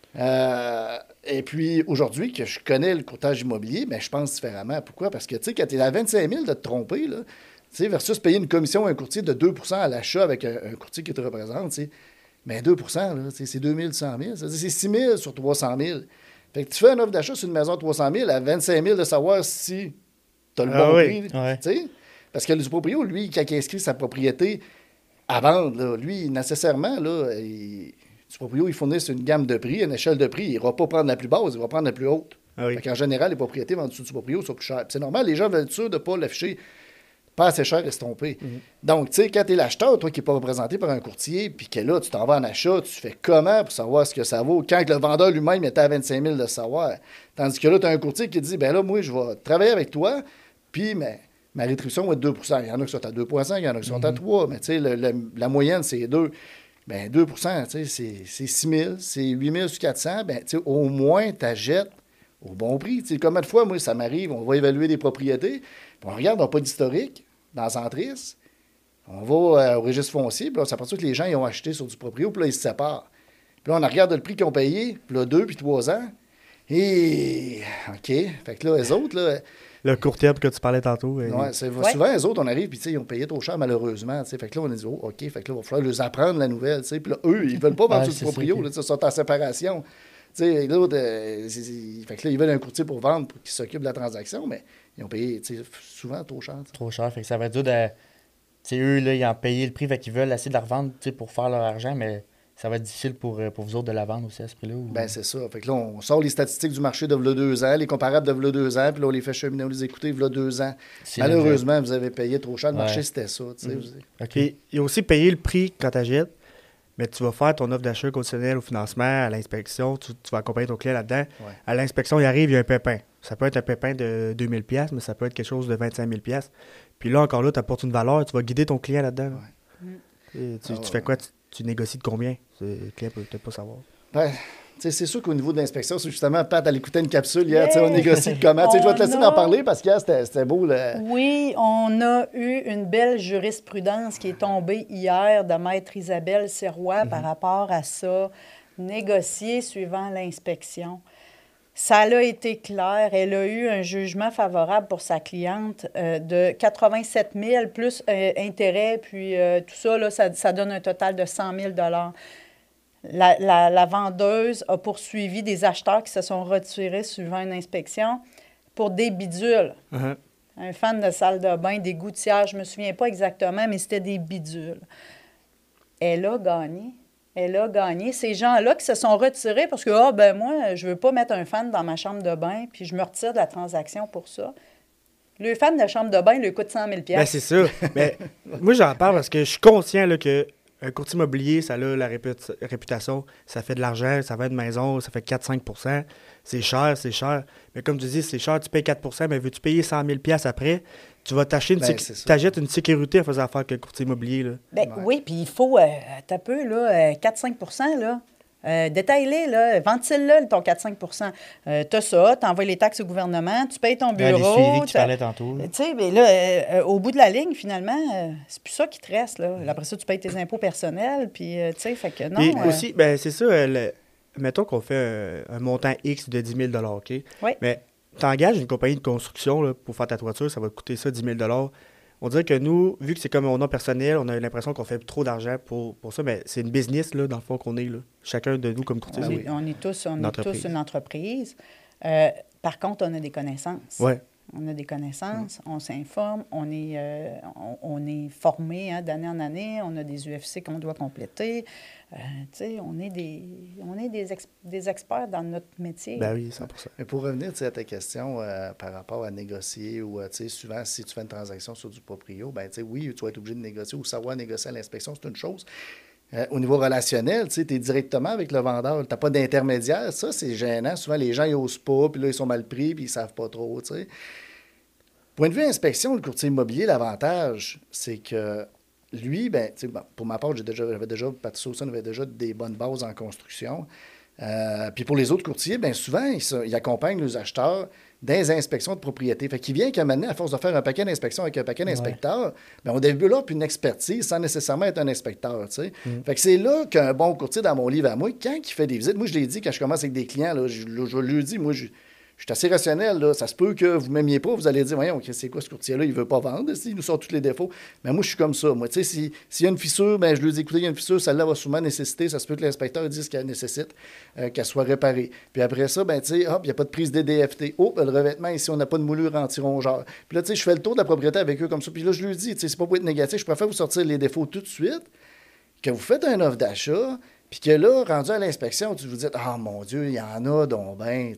Et puis, aujourd'hui, que je connais le courtage immobilier, bien, je pense différemment. Pourquoi? Parce que, tu sais, quand tu es à 25 000 de te tromper, là, tu sais, versus payer une commission à un courtier de 2 à l'achat avec un courtier qui te représente, tu sais, bien, 2 là, c'est 2 100 000. C'est 6 000 sur 300 000. Fait que tu fais une offre d'achat sur une maison de 300 000 à 25 000 de savoir si tu as le bon prix. Ouais. Parce que le proprio, lui, quand il inscrit sa propriété à vendre, là, lui, nécessairement, là, du proprio, il fournit une gamme de prix, une échelle de prix. Il ne va pas prendre la plus basse, il va prendre la plus haute. Fait qu'en général, les propriétés vendues du proprio sont plus chères. Puis c'est normal, les gens veulent être sûrs de ne pas l'afficher pas assez cher estompé. Donc, tu sais, quand tu es l'acheteur, toi qui n'es pas représenté par un courtier, puis que là, tu t'en vas en achat, tu fais comment pour savoir ce que ça vaut, quand le vendeur lui-même était à 25 000 de savoir. Tandis que là, tu as un courtier qui te dit, ben là, moi, je vais travailler avec toi, puis ma rétribution va être 2 Il y en a qui sont à 2,5, il y en a qui sont à 3, mais tu sais, la moyenne, c'est 2. Ben 2 tu sais, c'est 6 000, c'est 8 000 sur 400, ben tu sais, au moins, tu achètes au bon prix. Tu sais, combien de fois, moi, ça m'arrive, on va évaluer des propriétés, puis on regarde, on n'a pas d'historique dans Centris, on va au registre foncier, puis là, on s'aperçoit que les gens, ils ont acheté sur du proprio, puis là, ils se séparent. Puis là, on regarde le prix qu'ils ont payé, puis là, 2 puis 3 ans, et OK, fait que là, les autres, là... Le court terme que tu parlais tantôt. Ouais, souvent, les autres, on arrive, puis ils ont payé trop cher, malheureusement. T'sais. Fait que là, on a dit, oh, OK, fait que là, il va falloir leur apprendre la nouvelle. T'sais. Puis là, eux, ils veulent pas vendre sur le proprio, là, ils sont en séparation. L'autre, fait que là, ils veulent un courtier pour vendre, pour qu'il s'occupe de la transaction, mais ils ont payé souvent trop cher. T'sais. Trop cher, fait que ça va être dur de... eux, là, ils ont payé le prix, fait qu'ils veulent essayer de la revendre pour faire leur argent, mais ça va être difficile pour vous autres de la vendre aussi à ce prix-là. Ou... Ben c'est ça. Fait que là, on sort les statistiques du marché de v'là 2 ans, les comparables de v'là 2 ans, puis là, on les fait cheminer, on les écoute v'là 2 ans. Malheureusement, vous avez payé trop cher. Le marché, c'était ça. Okay. Il y a aussi payé le prix quand tu achètes, mais tu vas faire ton offre d'achat conditionnel au financement, à l'inspection, tu vas accompagner ton client là-dedans. Ouais. À l'inspection, il arrive, il y a un pépin. Ça peut être un pépin de 2 000 $, mais ça peut être quelque chose de 25 000 $. Puis là, encore là, tu apportes une valeur, tu vas guider ton client là-dedans. Là. Et tu fais quoi? Tu négocies de combien? Le client peut peut-être pas savoir. Ben, c'est sûr qu'au niveau de l'inspection, c'est justement, Pat, elle écoutait une capsule hier, on négocie de comment. Je vais te laisser en parler parce que c'était beau. Oui, on a eu une belle jurisprudence qui est tombée hier de Maître Isabelle Sirois par rapport à ça, négocier suivant l'inspection. Ça a été clair. Elle a eu un jugement favorable pour sa cliente de 87 000 plus intérêt, puis tout ça, là, ça donne un total de 100 000 La vendeuse a poursuivi des acheteurs qui se sont retirés suivant une inspection pour des bidules. Un fan de salle de bain, des gouttières, je ne me souviens pas exactement, mais c'était des bidules. Elle a gagné. Elle a gagné. Ces gens-là qui se sont retirés parce que, moi, je ne veux pas mettre un fan dans ma chambre de bain, puis je me retire de la transaction pour ça. Le fan de chambre de bain lui coûte 100 000 $. Ben, c'est ça. Mais moi, j'en parle parce que je suis conscient là, que un courtier immobilier, ça a la réputation, ça fait de l'argent, ça fait une maison, ça fait 4-5 %. C'est cher. Mais comme tu dis, c'est cher, tu payes 4 mais veux-tu payer 100 000 $, après, tu vas t'achètes une sécurité en faisant affaire avec le courtier immobilier. Là. Ben, oui, puis il faut, t'as peu, là, 4-5 % là. Détaille-les, là, ventile-le, ton 4-5 t'as ça, t'envoies les taxes au gouvernement, tu payes ton bureau. Les suivis que tu parlais tantôt. Tu sais, mais là, au bout de la ligne, finalement, c'est plus ça qui te reste, là. Après ça, tu payes tes impôts personnels, puis, tu sais, fait que non. Et aussi, ben c'est ça, mettons qu'on fait un montant X de 10 000 $, OK? Oui. Mais t'engages une compagnie de construction là, pour faire ta toiture, ça va te coûter ça 10 000 $. On dirait que nous, vu que c'est comme mon nom personnel, on a l'impression qu'on fait trop d'argent pour ça, mais c'est une business, là, dans le fond, qu'on est, là. Chacun de nous comme courtier. On est tous une entreprise. Par contre, on a des connaissances. Ouais. On a des connaissances, on s'informe, on est formé d'année en année, on a des UFC qu'on doit compléter. On est des experts dans notre métier. Ben oui, 100%. Mais pour revenir à ta question par rapport à négocier ou souvent, si tu fais une transaction sur du proprio, ben, oui, tu vas être obligé de négocier ou savoir négocier à l'inspection, c'est une chose. Au niveau relationnel, tu es directement avec le vendeur. Tu n'as pas d'intermédiaire. Ça, c'est gênant. Souvent, les gens, ils n'osent pas, puis là, ils sont mal pris, puis ils ne savent pas trop. T'sais. Point de vue inspection, le courtier immobilier, l'avantage, c'est que lui, pour ma part, j'avais déjà, Patrice Sauson avait déjà des bonnes bases en construction. Puis pour les autres courtiers, bien souvent, ils accompagnent les acheteurs dans les inspections de propriété. Fait qu'il vient qu'à maintenant, à force de faire un paquet d'inspections avec un paquet d'inspecteurs, bien, on développe une expertise sans nécessairement être un inspecteur. Fait que c'est là qu'un bon courtier, dans mon livre à moi, quand il fait des visites, moi je l'ai dit quand je commence avec des clients, là, je lui dis, moi je suis assez rationnel, là. Ça se peut que vous ne m'aimiez pas, vous allez dire, voyons, c'est quoi ce courtier-là, il ne veut pas vendre, il nous sort tous les défauts. Mais moi, je suis comme ça. Moi, tu sais, s'il y a une fissure, ben, je lui dis, écoutez, il y a une fissure, celle-là va souvent nécessiter, ça se peut que l'inspecteur dise qu'elle nécessite qu'elle soit réparée. Puis après ça, ben, tu sais, hop, il n'y a pas de prise DDFT. Oh, ben, le revêtement, ici, on n'a pas de moulure anti-rongeur. Puis là, tu sais, je fais le tour de la propriété avec eux comme ça. Puis là, je lui dis, tu sais, c'est pas pour être négatif, je préfère vous sortir les défauts tout de suite, que vous faites un offre d'achat. Puis que là, rendu à l'inspection, tu vous dites « Ah, mon Dieu, il y en a donc ben, tu sais. »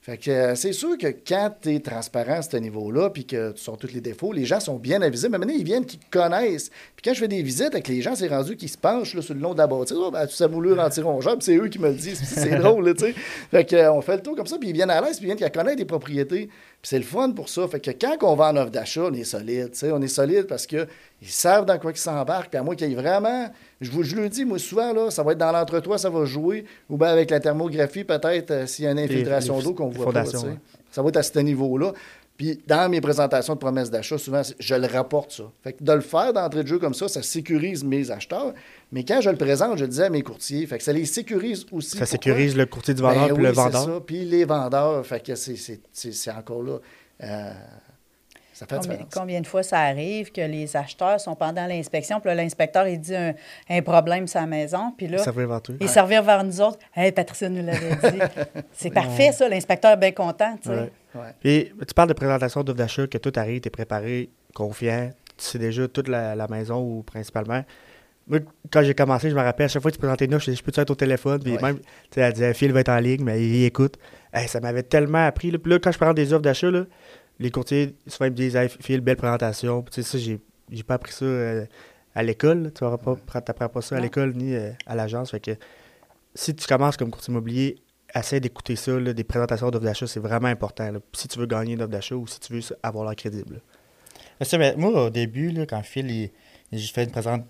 Fait que c'est sûr que quand tu es transparent à ce niveau-là, puis que tu sors tous les défauts, les gens sont bien avisés. Mais maintenant, ils viennent, qu'ils te connaissent. Puis quand je fais des visites avec les gens, c'est rendu qu'ils se penchent là, sur le long de la bâtisse. Oh, ben, tu voulu rentrer rongeur, puis c'est eux qui me le disent. C'est drôle, là, tu sais. Fait que, on fait le tour comme ça, puis ils viennent à l'aise, puis ils viennent connaître les propriétés. Puis c'est le fun pour ça. Fait que quand on va en offre d'achat, on est solide. Tu sais. On est solide parce qu'ils savent dans quoi ils s'embarquent. Puis à moi, qu'il y ait vraiment... Je le dis, moi, souvent, là, ça va être dans l'entretoit, ça va jouer. Ou bien avec la thermographie, peut-être, s'il y a une infiltration d'eau qu'on voit pas. Ouais. Ça va être à ce niveau-là. Puis dans mes présentations de promesses d'achat, souvent, je le rapporte ça. Fait que de le faire d'entrée de jeu comme ça sécurise mes acheteurs. Mais quand je le présente, je le disais à mes courtiers. Fait que ça les sécurise aussi. Ça sécurise le courtier du vendeur puis le vendeur. C'est ça. Puis les vendeurs. Fait que c'est encore là. Ça fait combien de fois ça arrive que les acheteurs sont pendant l'inspection, puis là, l'inspecteur, il dit un problème sur la maison, puis là, il servir vers nous autres. « Hey, Patricia nous l'avait dit. » C'est parfait, ça. L'inspecteur est bien content, tu sais. Ouais. Puis, tu parles de présentation d'offre d'achat, que tout arrive, tu es préparé, confiant, tu sais déjà toute la maison ou principalement. Moi, quand j'ai commencé, je me rappelle, à chaque fois que tu présentais une offre, je peux-tu être au téléphone? Puis même, tu sais, elle disait, Phil va être en ligne, mais il écoute. Hey, ça m'avait tellement appris. Là. Puis là, quand je présente des offres d'achat, là, les courtiers, souvent, ils me disent, hey, Phil, belle présentation. Puis, tu sais, ça, j'ai pas appris ça à l'école. Tu n'apprends pas ça à l'école ni à l'agence. Fait que si tu commences comme courtier immobilier, essaie d'écouter ça, là, des présentations d'offres d'achat, c'est vraiment important. Là, si tu veux gagner une offre d'achat ou si tu veux avoir l'air crédible. Mais moi, au début, là, quand Phil, j'ai fait une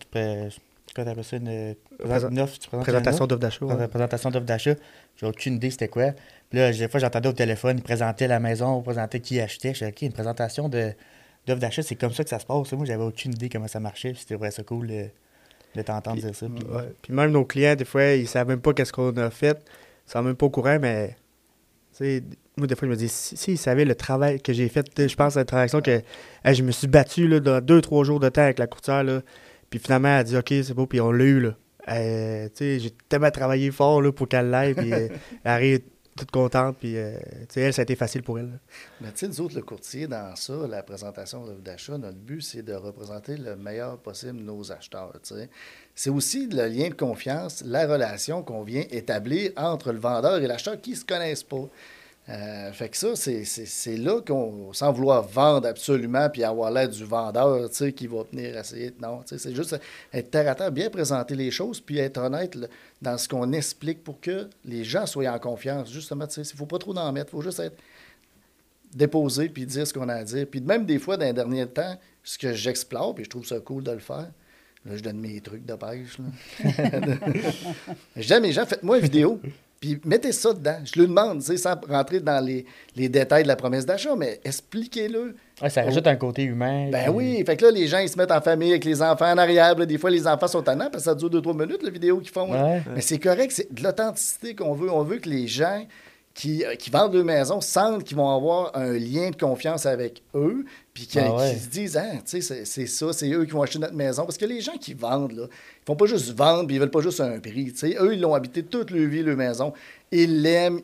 présentation d'offre d'achat. Présentation d'offre d'achat. J'ai aucune idée c'était quoi. Puis là, des fois, j'entendais au téléphone, il présentait la maison, il présentait qui achetait. Je disais, OK, une présentation d'offre d'achat, c'est comme ça que ça se passe. Moi, j'avais aucune idée comment ça marchait. Puis c'était vraiment ça cool de t'entendre dire ça. Puis, puis même nos clients, des fois, ils ne savent même pas qu'est-ce qu'on a fait. Ils ne sont même pas au courant, mais moi, des fois, je me dis, si ils savaient le travail que j'ai fait, je pense à une transaction que je me suis battu là, dans 2-3 jours de temps avec la courtière. Là, puis finalement, elle dit, OK, c'est beau, puis on l'a eu. Là. J'ai tellement travaillé fort là, pour qu'elle l'aille, puis elle arrive toute contente, puis elle, ça a été facile pour elle. Mais tu sais, nous autres, le courtier, dans ça, la présentation d'achat, notre but, c'est de représenter le meilleur possible nos acheteurs. T'sais. C'est aussi le lien de confiance, la relation qu'on vient établir entre le vendeur et l'acheteur qui ne se connaissent pas. Fait que ça, c'est là qu'on, sans vouloir vendre absolument puis avoir l'air du vendeur, tu sais, qui va venir essayer. Non, tu sais, c'est juste être terre à terre, bien présenter les choses puis être honnête dans ce qu'on explique pour que les gens soient en confiance. Justement, tu sais, il ne faut pas trop en mettre, il faut juste être déposé puis dire ce qu'on a à dire. Puis même des fois, dans les derniers temps, ce que j'explore, puis je trouve ça cool de le faire, là, je donne mes trucs de pêche. Là. Je dis à mes gens, faites-moi une vidéo. Puis mettez ça dedans. Je le demande, sans rentrer dans les détails de la promesse d'achat, mais expliquez-le. Ouais, ça rajoute un côté humain. Ben oui, fait que là, les gens, ils se mettent en famille avec les enfants en arrière. Là, des fois, les enfants sont tannants parce que ça dure 2-3 minutes, la vidéo qu'ils font. Ouais. Mais c'est correct, c'est de l'authenticité qu'on veut. On veut que les gens qui vendent leur maison sentent qu'ils vont avoir un lien de confiance avec eux, puis qu'ils se disent, ah, tu sais, c'est ça, c'est eux qui vont acheter notre maison. Parce que les gens qui vendent, là, ils font pas juste vendre, puis ils veulent pas juste un prix. Tu sais, eux, ils l'ont habité toute leur vie, leur maison. Ils l'aiment,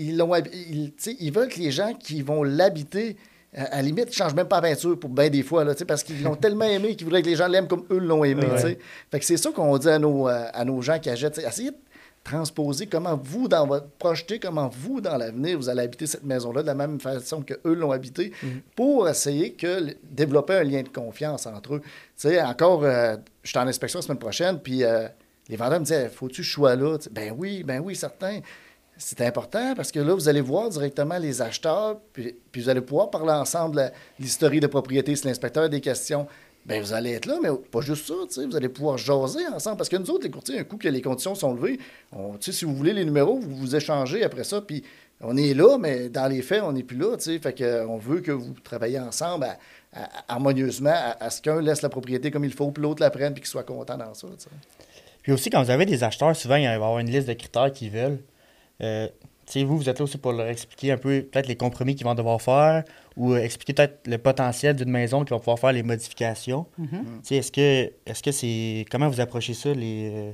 ils veulent que les gens qui vont l'habiter, à la limite, ils ne changent même pas la peinture pour bien des fois, là, parce qu'ils l'ont tellement aimé qu'ils voudraient que les gens l'aiment comme eux l'ont aimé. Ouais. Fait que c'est ça qu'on dit à nos gens qui achètent. Essayez de transposer comment vous, projeter comment vous, dans l'avenir, vous allez habiter cette maison-là de la même façon qu'eux l'ont habité pour essayer de développer un lien de confiance entre eux. Tu sais, encore, je suis en inspection la semaine prochaine, puis les vendeurs me disaient, faut-tu que je sois là? Ben oui, certain. C'est important parce que là, vous allez voir directement les acheteurs, puis vous allez pouvoir parler ensemble de l'historique de propriété, si l'inspecteur a des questions. Bien, vous allez être là, mais pas juste ça, tu sais, vous allez pouvoir jaser ensemble. Parce que nous autres, les courtiers, un coup que les conditions sont levées, tu sais, si vous voulez les numéros, vous vous échangez après ça, puis on est là, mais dans les faits, on n'est plus là, tu sais. Fait qu'on veut que vous travaillez ensemble harmonieusement, à ce qu'un laisse la propriété comme il faut, puis l'autre la prenne, puis qu'il soit content dans ça, tu sais. Puis aussi, quand vous avez des acheteurs, souvent, il va y avoir une liste de critères qu'ils veulent. Vous êtes là aussi pour leur expliquer un peu peut-être les compromis qu'ils vont devoir faire ou expliquer peut-être le potentiel d'une maison qu'ils vont pouvoir faire les modifications. Mm-hmm. Est-ce que c'est... Comment vous approchez ça, les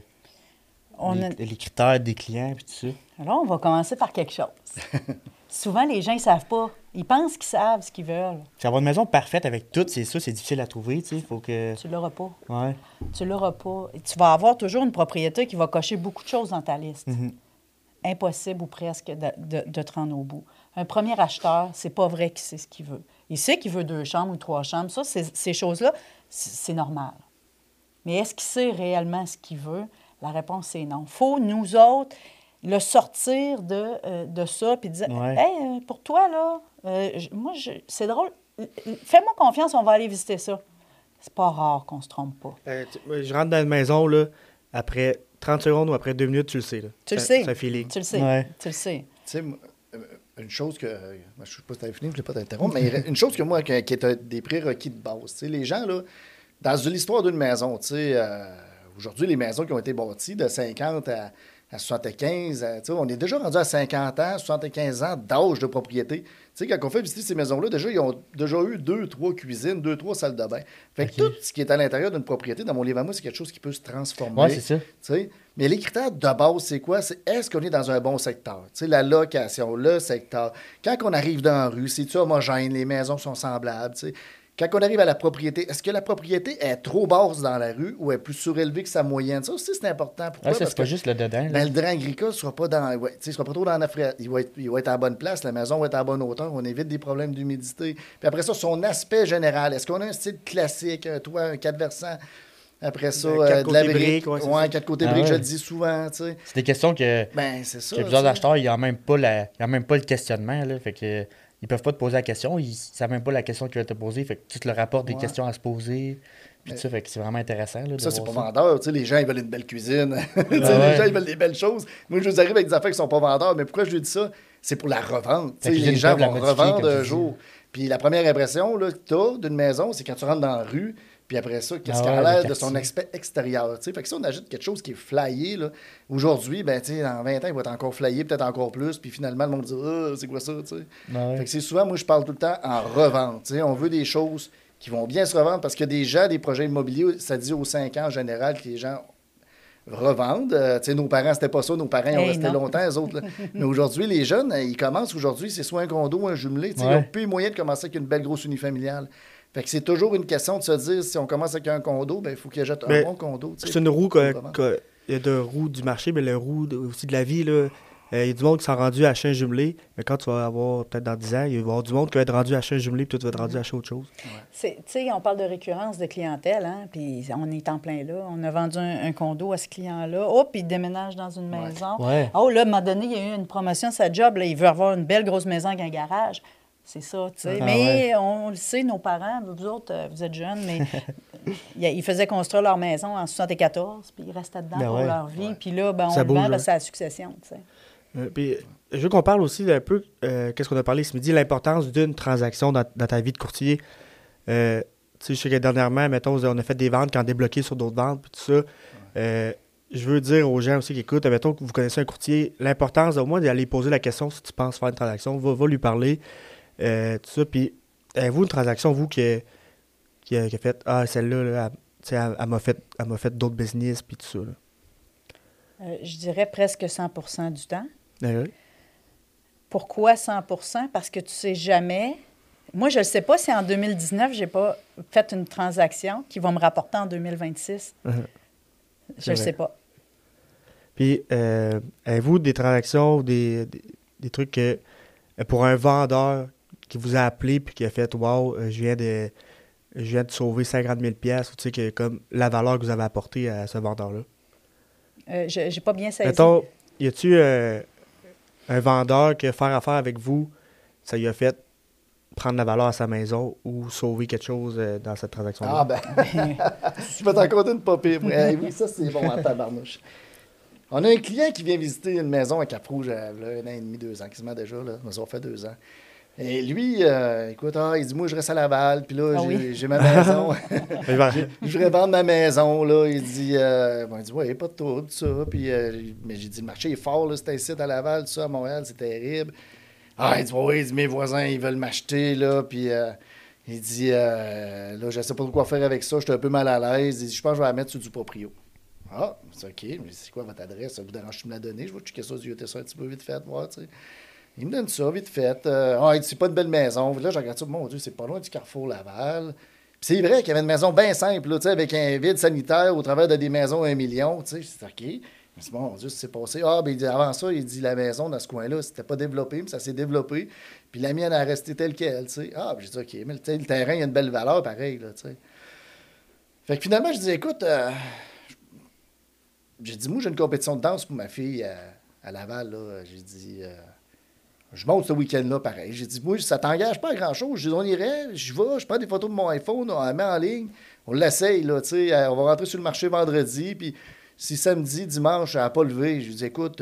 critères des clients et tout ça? Alors, on va commencer par quelque chose. Souvent, les gens ne savent pas. Ils pensent qu'ils savent ce qu'ils veulent. C'est avoir une maison parfaite avec tout, c'est ça, c'est difficile à trouver. Faut que... Tu ne l'auras pas. Ouais. Tu ne l'auras pas. Et tu vas avoir toujours une propriété qui va cocher beaucoup de choses dans ta liste. Mm-hmm. Impossible ou presque de te rendre au bout. Un premier acheteur, c'est pas vrai qu'il sait ce qu'il veut. Il sait qu'il veut 2 chambres ou 3 chambres. Ça, ces choses-là, c'est normal. Mais est-ce qu'il sait réellement ce qu'il veut? La réponse est non. Il faut, nous autres, le sortir de ça puis dire Ouais. Hey, pour toi, là, c'est drôle. Fais-moi confiance, on va aller visiter ça. C'est pas rare qu'on se trompe pas. Je rentre dans une maison, là, après 30 secondes ou après 2 minutes, tu le sais. Là. Tu le C'est sais. un feeling. Tu le sais. Ouais. Tu le sais. Tu sais, une chose que. Je ne sais pas si tu avais fini, je ne voulais pas t'interrompre, mais une chose que moi, qui est des prérequis de base. Tu sais, les gens, là, dans l'histoire d'une maison, tu sais, aujourd'hui, les maisons qui ont été bâties de 50 à 75, tu sais, on est déjà rendu à 50 ans, 75 ans d'âge de propriété. Tu sais, quand on fait visiter ces maisons-là, déjà, ils ont déjà eu 2, 3 cuisines, 2, 3 salles de bain. Fait que tout ce qui est à l'intérieur d'une propriété, dans mon livre à moi, c'est quelque chose qui peut se transformer. Ouais, c'est ça. Tu sais. Mais les critères de base, c'est quoi? C'est est-ce qu'on est dans un bon secteur? Tu sais, la location, le secteur. Quand on arrive dans la rue, c'est-tu homogène? Les maisons sont semblables, tu sais. Quand on arrive à la propriété, est-ce que la propriété est trop basse dans la rue ou est plus surélevée que sa moyenne? Ça aussi, c'est important. Pourquoi? Ouais, ça, Parce c'est pas que juste le dedans. là. ben, le drain agricole ne sera pas dans. Ouais, sera pas trop dans la il va être à la bonne place, la maison va être à la bonne hauteur, on évite des problèmes d'humidité. Puis après ça, son aspect général. Est-ce qu'on a un style classique, un toit, un 4 versants? Après ça, Quatre de la côtés brique. briques, ouais, c'est Ouais, ça. 4 côtés Ah briques, je ouais. le dis souvent, tu sais. C'est des questions que, Ben, c'est ça. que plusieurs tu sais. acheteurs, ils n'ont même pas le questionnement. Là, fait que, ils peuvent pas te poser la question. Ils ne savent même pas la question qu'ils veulent te poser. Fait que tu te leur apportes des Ouais. questions à se poser. Puis Mais- ça, fait que c'est vraiment intéressant. Là, de Ça, c'est pas voir vendeur. Tu sais, les gens, ils veulent une belle cuisine. Tu sais, ouais. Les gens, ils veulent des belles choses. Moi, je vous arrive avec des affaires qui sont pas vendeurs. Mais pourquoi je lui dis ça? C'est pour la revente. Tu sais, Fait que les ils gens peuvent la vont modifier, revendre comme tu un dis. jour. Puis la première impression là, que tu as d'une maison, c'est quand tu rentres dans la rue. Puis après ça, qu'est-ce Ah qu'elle ouais, a l'air le de son quartier. aspect extérieur. Tu sais. Fait que si on ajoute quelque chose qui est flyé, là, aujourd'hui, ben, tu sais, dans 20 ans, il va être encore flyé, peut-être encore plus. Puis finalement, le monde dit ah, c'est quoi ça? Tu sais. Ouais. Fait que c'est souvent, moi, je parle tout le temps en revente. Tu sais. On veut des choses qui vont bien se revendre parce que des gens, des projets immobiliers, ça dit aux 5 ans en général que les gens revendent. Tu sais, nos parents, c'était pas ça. Nos parents, ils ont Hey, resté non. longtemps, eux autres. Là. Mais aujourd'hui, les jeunes, ils commencent aujourd'hui, c'est soit un condo ou un jumelé. Tu sais, Ils Ouais. n'ont plus les moyens de commencer avec une belle grosse unifamiliale. Fait que c'est toujours une question de se dire, si on commence avec un condo, ben il faut qu'ils achètent un Mais bon condo. tu sais. C'est une roue Pour revendre. il y a de roues du marché, mais le roue aussi de la vie. Là. Il y a du monde qui sont rendus à chien jumelé, mais quand tu vas avoir, peut-être dans 10 ans, il va y avoir du monde qui va être rendu à chien jumelé, puis toi, tu vas être rendu à acheter autre chose. Tu sais, on parle de récurrence de clientèle, hein, puis on est en plein là. On a vendu un condo à ce client-là. Oh, puis il déménage dans une maison. Ouais. Oh, là, à un moment donné, il y a eu une promotion sa job. Là, il veut avoir une belle grosse maison avec un garage. C'est ça, tu sais. Ah, Mais on le sait, nos parents, vous autres, vous êtes jeunes, mais ils faisaient construire leur maison en 74, puis ils restaient dedans Ben pour ouais. leur vie. Puis là, ben, on Ça le vend, bouge, ben, hein. c'est la succession, tu sais. Puis, je veux qu'on parle aussi un peu, qu'est-ce qu'on a parlé ce midi, l'importance d'une transaction dans ta vie de courtier. Tu sais, je sais que dernièrement, mettons, on a fait des ventes qui ont débloqué sur d'autres ventes, puis tout ça. Je veux dire aux gens aussi qui écoutent, mettons que vous connaissez un courtier, l'importance au moins d'aller poser la question si tu penses faire une transaction, va lui parler, tout ça. Puis, avez-vous une transaction, vous, qui a fait, ah, celle-là, là, tu sais, elle m'a fait d'autres business, puis tout ça. Là. Je dirais presque 100 du temps. Ouais. Pourquoi 100 Parce que tu sais jamais. Moi, je ne sais pas si en 2019, je n'ai pas fait une transaction qui va me rapporter en 2026. Je ne C'est sais vrai. pas. Puis, avez-vous des transactions ou des trucs que, pour un vendeur qui vous a appelé puis qui a fait « Wow, je viens de sauver 50 000 piastres », ou tu sais, que, comme la valeur que vous avez apportée à ce vendeur-là? Je n'ai pas bien saisi. Mettons, y a-tu un vendeur qui a faire affaire avec vous, ça lui a fait prendre la valeur à sa maison ou sauver quelque chose dans cette transaction-là? Ah, ben, je vais t'en compter une pas pire. Oui, ça, c'est bon en tabarnouche. On a un client qui vient visiter une maison à Cap-Rouge là, 1 an et demi, 2 ans, quasiment déjà. Là. Ça va faire 2 ans. Et lui, écoute, il dit, moi, je reste à Laval, puis là, Ah j'ai oui? j'ai ma maison. Il va- Je voudrais vendre ma maison, là. Il dit, ouais, pas de tout ça. Puis, mais j'ai dit, le marché est fort, là, c'est un site à Laval, tout ça, à Montréal, c'est terrible. Ah, il dit, ouais, il dit, mes voisins, ils veulent m'acheter, là. Puis, il dit, là, je sais pas trop quoi faire avec ça, je suis un peu mal à l'aise. Il dit, je pense que je vais la mettre sur du proprio. Ah, c'est OK, mais c'est quoi votre adresse? Ça vous dérange de me la donner? Je vais checker ça, zioter ça un petit peu vite fait, voir, tu sais. Il me donne ça, vite fait. Il dit, c'est pas une belle maison. Là, je regarde ça, mon Dieu, c'est pas loin du Carrefour Laval. Puis c'est vrai qu'il y avait une maison bien simple, là, tu sais, avec un vide sanitaire au travers de des maisons à 1 million, tu sais, c'est OK. Je me dis, mon Dieu, c'est passé. Ah, ben, il dit, avant ça, il dit, la maison dans ce coin-là, c'était pas développé, mais ça s'est développé. Puis la mienne a resté telle qu'elle, tu sais. Ah, puis j'ai dit, OK, mais le terrain, il a une belle valeur, pareil, là, tu sais. Fait que finalement, je dis, écoute, j'ai dit, moi, j'ai une compétition de danse pour ma fille à Laval, là. J'ai dit, je monte ce week-end-là, pareil. J'ai dit, moi, ça t'engage pas à grand-chose. J'ai dit, on irait, je vais, je prends des photos de mon iPhone, on la met en ligne, on l'essaye, là, tu sais. On va rentrer sur le marché vendredi, puis si samedi, dimanche, elle n'a pas levé, je lui dis, écoute,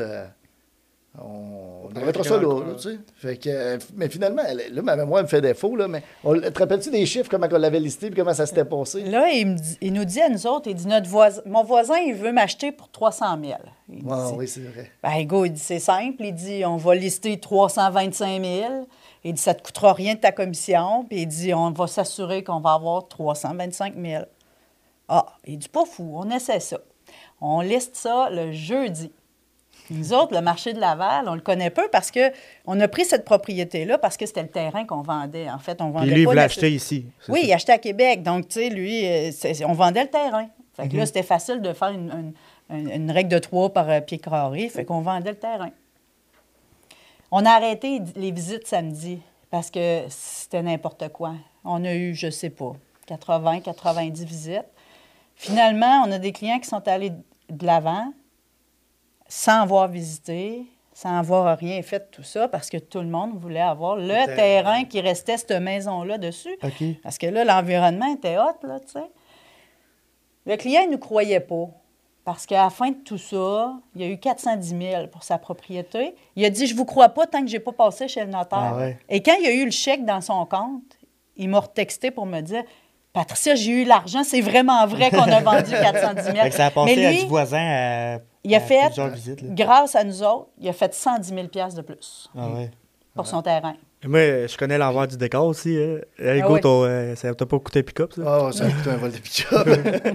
on devrait ça là, tu sais. Fait que, mais finalement, là, ma mémoire me fait défaut, là, mais te rappelles-tu des chiffres, comment on l'avait listé, puis comment ça s'était passé? Là, il nous dit à nous autres, il dit, mon voisin, il veut m'acheter pour 300 000. Oui, c'est vrai. Ben, go, il dit, c'est simple. Il dit, on va lister 325 000. Il dit, ça ne te coûtera rien de ta commission. Puis il dit, on va s'assurer qu'on va avoir 325 000. Ah, il dit, pas fou, on essaie ça. On liste ça le jeudi. Nous autres, le marché de Laval, on le connaît peu parce qu'on a pris cette propriété-là parce que c'était le terrain qu'on vendait. En fait, on vendait Puis lui, il pas voulait acheter ici. Oui, il achetait à Québec. Donc, tu sais, lui, on vendait le terrain. Fait que là, c'était facile de faire une règle de 3 par pied carré. Fait qu'on vendait le terrain. On a arrêté les visites samedi parce que c'était n'importe quoi. On a eu, je sais pas, 80, 90 visites. Finalement, on a des clients qui sont allés de l'avant sans avoir visité, sans avoir rien fait de tout ça, parce que tout le monde voulait avoir le terrain qui restait cette maison-là dessus. OK. Parce que là, l'environnement était hot, là, tu sais. Le client, il ne nous croyait pas. Parce qu'à la fin de tout ça, il y a eu 410 000 pour sa propriété. Il a dit, je vous crois pas tant que je n'ai pas passé chez le notaire. Ah ouais. Et quand il y a eu le chèque dans son compte, il m'a retexté pour me dire, Patricia, j'ai eu l'argent, c'est vraiment vrai qu'on a vendu 410 000. Fait que ça a passé Mais à lui, du voisin il a fait, plusieurs visites, là. grâce à nous autres, il a fait 110 000 $ de plus Ah ouais. pour son terrain. Moi, je connais l'envers du décor aussi. Hein. Hugo, oui. ça t'a pas coûté un pick-up, ça? Ah, ça a coûté un vol de pick-up.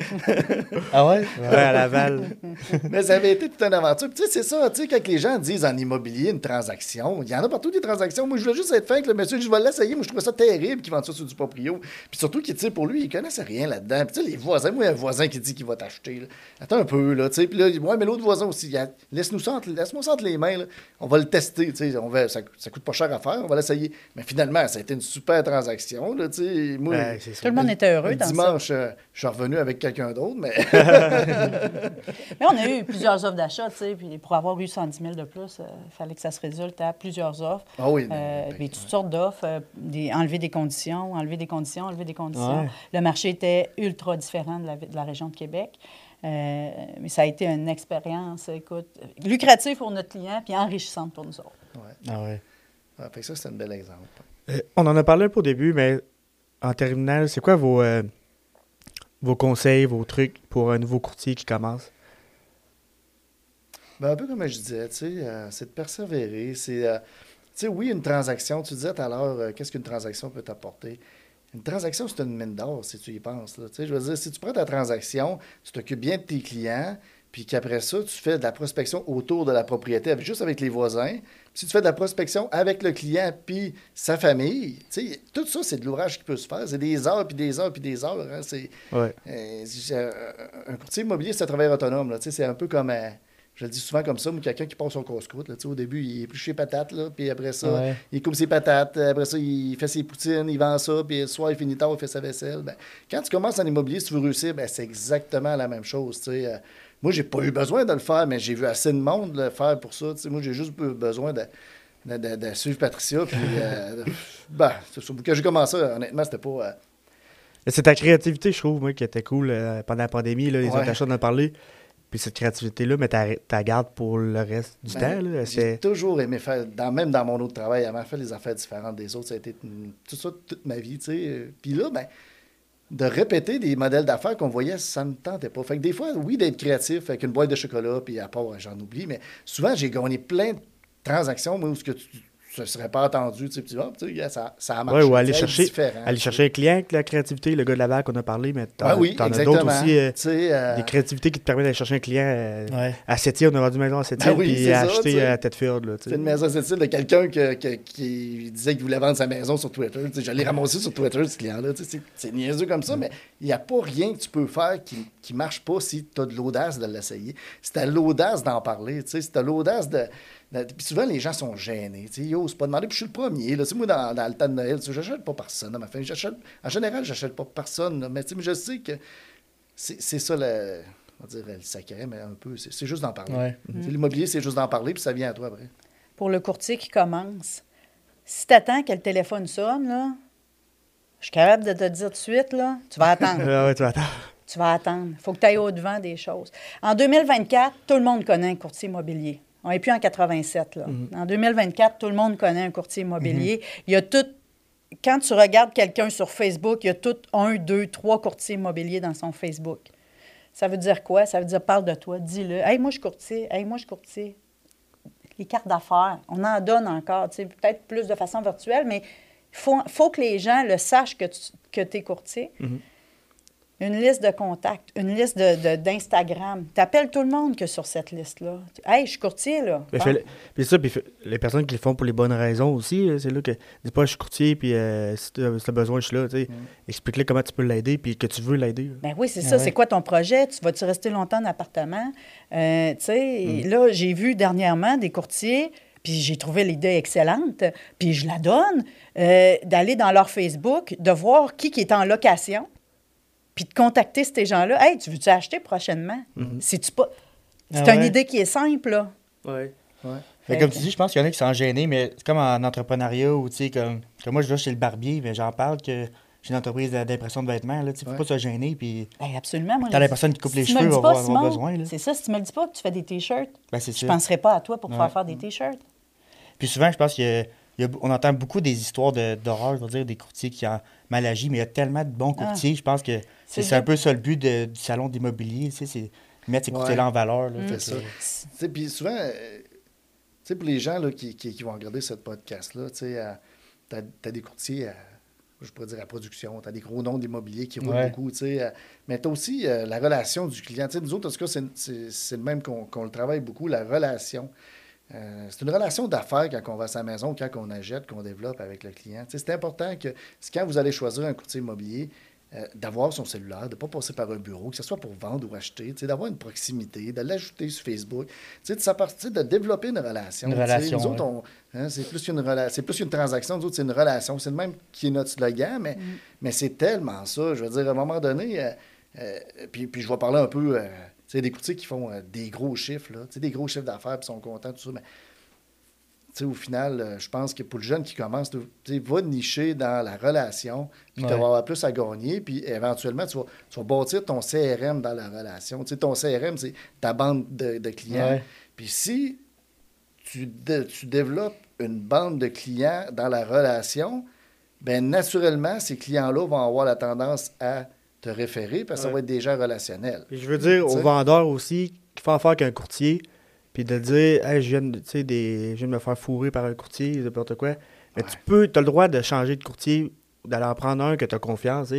Ah ouais? Ouais, à Laval. Mais ça avait été toute une aventure. Puis, tu sais, c'est ça, tu sais, quand les gens disent en immobilier une transaction, il y en a partout des transactions. Moi, je voulais juste être fin avec le monsieur, je vais l'essayer. Moi, je trouvais ça terrible qu'il vende ça sur du proprio. Puis surtout qu'il, tu sais, pour lui, il connaissait rien là-dedans. Puis, tu sais, les voisins, moi, il y a un voisin qui dit qu'il va t'acheter. Là. Attends un peu, là, tu sais. Puis là, ouais, mais l'autre voisin aussi, laisse-moi ça entre les mains, là. On va le tester, tu sais. Ça coûte pas cher à faire, on va l'essayer. Mais finalement, ça a été une super transaction, là, tu sais. Moi, C'est ça. Tout le monde était heureux dans ça. dimanche, je suis revenu avec quelqu'un d'autre, mais. Mais on a eu plusieurs offres d'achat, tu sais, puis pour avoir eu 110 000 de plus, il fallait que ça se résulte à plusieurs offres. Ah oui. Puis toutes sortes d'offres, enlever des conditions, enlever des conditions, enlever des conditions. Ouais. Le marché était ultra différent de la région de Québec. Mais ça a été une expérience, écoute, lucrative pour notre client puis enrichissante pour nous autres. Ouais. Ah ouais. Ah, fait que ça, c'est un bel exemple. On en a parlé un peu au début, mais en terminale, c'est quoi vos conseils, vos trucs pour un nouveau courtier qui commence? Ben, un peu comme je disais, tu sais, c'est de persévérer. C'est, tu sais, oui, une transaction, tu disais tout à l'heure, qu'est-ce qu'une transaction peut t'apporter? Une transaction, c'est une mine d'or, si tu y penses. Là. Tu sais, je veux dire, si tu prends ta transaction, tu t'occupes bien de tes clients, puis qu'après ça, tu fais de la prospection autour de la propriété, juste avec les voisins. Puis si tu fais de la prospection avec le client puis sa famille, tu sais, tout ça, c'est de l'ouvrage qui peut se faire. C'est des heures, puis des heures, puis des heures. Hein. C'est, Ouais. un courtier immobilier, c'est un travail autonome. Là. Tu sais, c'est un peu comme... je le dis souvent comme ça, mais quelqu'un qui passe son casse-croûte. Au début, il épluche ses patates, là, puis après ça, Ouais. il coupe ses patates. Après ça, il fait ses poutines, il vend ça, puis le soir, il finit tard, il fait sa vaisselle. Ben, quand tu commences en immobilier, si tu veux réussir, ben, c'est exactement la même chose. Tu sais. Moi, j'ai pas eu besoin de le faire, mais j'ai vu assez de monde le faire pour ça. Tu sais. Moi, j'ai juste eu besoin de suivre Patricia. Puis, ben, c'est ça. Quand j'ai commencé, honnêtement, c'était pas... C'est ta créativité, je trouve, moi, qui était cool pendant la pandémie. Là, les Ouais. autres achats, on en a parlé. Puis cette créativité-là, mais t'as garde pour le reste du temps. Là. J'ai toujours aimé faire, même dans mon autre travail, avant de faire des affaires différentes des autres, ça a été tout ça toute ma vie, tu sais. Puis là, ben, de répéter des modèles d'affaires qu'on voyait, ça ne me tentait pas. Fait que des fois, oui, d'être créatif avec une boîte de chocolat, puis à part, j'en oublie, mais souvent, j'ai gagné plein de transactions, moi, où ce que tu ne serais pas attendu. Tu sais, ça a Ouais, marché. ou Tu sais, différent, aller tu chercher sais. un client avec la créativité, le gars de Laval qu'on a parlé, mais Oui, t'en as exactement. d'autres aussi, Tu sais, des créativités qui te permettent d'aller chercher un client Ouais. à Sept-Îles. On a vendu une maison à Sept-Îles, Ben oui, puis c'est à ça, tu acheter sais. à Tedfield. Là, tu c'est sais. une maison cette de quelqu'un qui disait qu'il voulait vendre sa maison sur Twitter. Tu sais, je l'ai ramassé sur Twitter, ce client-là. Tu sais, c'est niaiseux comme ça, mais il n'y a pas rien que tu peux faire qui ne marche pas si tu as de l'audace de l'essayer. Si tu as l'audace d'en parler, tu sais, si tu as l'audace de... Puis souvent, les gens sont gênés. Tu sais, yo, c'est pas demandé. Puis je suis le premier. Là. Tu sais, moi, dans le temps de Noël, tu sais, j'achète pas personne à ma fin. En général, j'achète pas personne. Là. Mais, tu sais, mais je sais que c'est ça, on va dire, le sacré, mais un peu. C'est juste d'en parler. Ouais. Tu sais, l'immobilier, c'est juste d'en parler, puis ça vient à toi après. Pour le courtier qui commence, si tu attends que le téléphone sonne, là, je suis capable de te dire tout de suite, là, tu vas attendre. Ouais, tu vas attendre. Tu vas attendre. Il faut que tu ailles au-devant des choses. En 2024, tout le monde connaît un courtier immobilier. On n'est plus en 87. Là. En 2024, tout le monde connaît un courtier immobilier. Il y a tout. Quand tu regardes quelqu'un sur Facebook, il y a tout 1, 2, 3 courtiers immobiliers dans son Facebook. Ça veut dire quoi? Ça veut dire parle de toi, dis-le. Hey, moi, je suis courtier. Hey, moi, je suis courtier. Les cartes d'affaires, on en donne encore, peut-être plus de façon virtuelle, mais il faut que les gens le sachent que tu es courtier. Une liste de contacts, une liste d'Instagram. Tu appelles tout le monde que sur cette liste-là. Hey, je suis courtier, là. Mais Bon. puis ça, puis les personnes qui le font pour les bonnes raisons aussi, là, c'est là que dis pas je suis courtier, puis si tu as besoin, je suis là. Explique-le comment tu peux l'aider, puis que tu veux l'aider. Là. Ben oui, c'est Ah ça. ouais. C'est quoi ton projet? Vas-tu rester longtemps en appartement? Là, j'ai vu dernièrement des courtiers, puis j'ai trouvé l'idée excellente, puis je la donne, d'aller dans leur Facebook, de voir qui est en location, puis de contacter ces gens-là. Hey, tu veux-tu acheter prochainement? C'est-tu pas... C'est Ah une ouais. idée qui est simple, là. Ouais. Mais comme tu dis, je pense qu'il y en a qui sont gênés, mais c'est comme en entrepreneuriat où, tu sais, comme moi, je vais chez le barbier, mais j'en parle que j'ai une entreprise d'impression de vêtements, là, tu sais, faut pas se gêner, puis Hey, absolument. Moi, quand la personne qui coupe les si tu me cheveux le dis va pas, avoir Simon, besoin, là. c'est ça, si tu me le dis pas que tu fais des T-shirts, Ben, c'est je ça. penserais pas à toi pour pouvoir Ouais. faire des T-shirts. Puis souvent, je pense on entend beaucoup des histoires d'horreur, je veux dire, des courtiers qui ont mal agi, mais il y a tellement de bons courtiers, je pense que c'est un peu ça le but du salon d'immobilier, tu sais, c'est mettre ces courtiers-là en valeur. Là, C'est ça. Tu sais, puis souvent, tu sais, pour les gens là, qui vont regarder ce podcast-là, tu sais, t'as des courtiers, je pourrais dire à production, t'as des gros noms d'immobilier qui roulent beaucoup, tu sais, mais t'as aussi la relation du client. Tu sais, nous autres, en tout cas, c'est le même qu'on le travaille beaucoup, la relation. C'est une relation d'affaires quand on va à sa maison, quand on achète, qu'on développe avec le client. Tu sais, c'est important que quand vous allez choisir un courtier immobilier, d'avoir son cellulaire, de ne pas passer par un bureau, que ce soit pour vendre ou acheter, tu sais, d'avoir une proximité, de l'ajouter sur Facebook, tu sais, de développer une relation. Une Tu sais, relation, nous autres, c'est plus une transaction, nous autres, c'est une relation. C'est le même qui est notre slogan, mais c'est tellement ça. Je veux dire, à un moment donné, puis je vais parler un peu... tu sais, des courtiers qui font des gros chiffres, là, tu sais, des gros chiffres d'affaires, puis sont contents, tout ça, mais tu sais, au final, je pense que pour le jeune qui commence, tu sais, va nicher dans la relation, puis tu vas avoir plus à gagner, puis éventuellement, tu vas bâtir ton CRM dans la relation. Tu sais, ton CRM, c'est ta bande de clients. Ouais. Puis si tu développes une bande de clients dans la relation, bien, naturellement, ces clients-là vont avoir la tendance à te référer parce que ça va être des gens relationnels. Puis je veux dire aux T'sais. vendeurs aussi qui font affaire qu'un courtier, puis de dire hey, je viens de me faire fourrer par un courtier, n'importe quoi. Mais tu as le droit de changer de courtier, d'aller en prendre un que tu as confiance.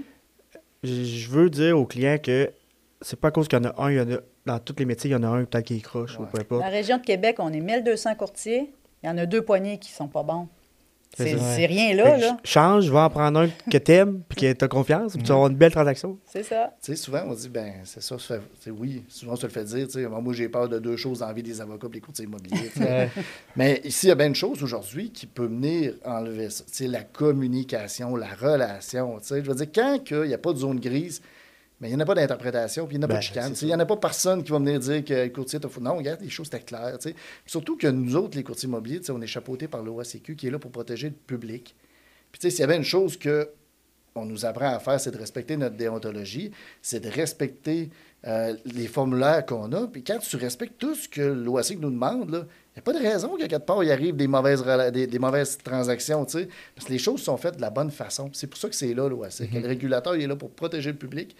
Je veux dire aux clients que c'est pas à cause qu'il y en a un, il y en a, dans tous les métiers, il y en a un peut-être qui est croche ou peu Dans importe. la région de Québec, on est 1200 courtiers. Il y en a 2 poignées qui sont pas bons. C'est ça. C'est rien Fait là, que là. change, va en prendre un que t'aimes, puis que t'as confiance, puis tu vas avoir une belle transaction. C'est ça. Tu sais, souvent, on dit, ben c'est ça, oui, souvent, on se le fait dire, tu sais, moi, j'ai peur de 2 choses dans la vie des avocats et des courtiers immobiliers. Tu sais. Mais ici, il y a bien une chose aujourd'hui qui peut venir enlever ça. Tu sais, la communication, la relation. Tu sais, je veux dire, quand il n'y a pas de zone grise, mais il n'y en a pas d'interprétation, puis il n'y en a pas de chicane. Il n'y en a pas personne qui va venir dire que le courtier t'a fou. Non, regarde, les choses étaient claires. Tu sais. Surtout que nous autres, les courtiers immobiliers, tu sais, on est chapeautés par l'OACQ qui est là pour protéger le public. Puis, tu sais, s'il y avait une chose qu'on nous apprend à faire, c'est de respecter notre déontologie, c'est de respecter les formulaires qu'on a. Puis quand tu respectes tout ce que l'OACQ nous demande, il n'y a pas de raison qu'à quelque part, il arrive des mauvaises transactions, tu sais. Parce que les choses sont faites de la bonne façon. C'est pour ça que c'est là, l'OACQ. Le régulateur, il est là pour protéger le public.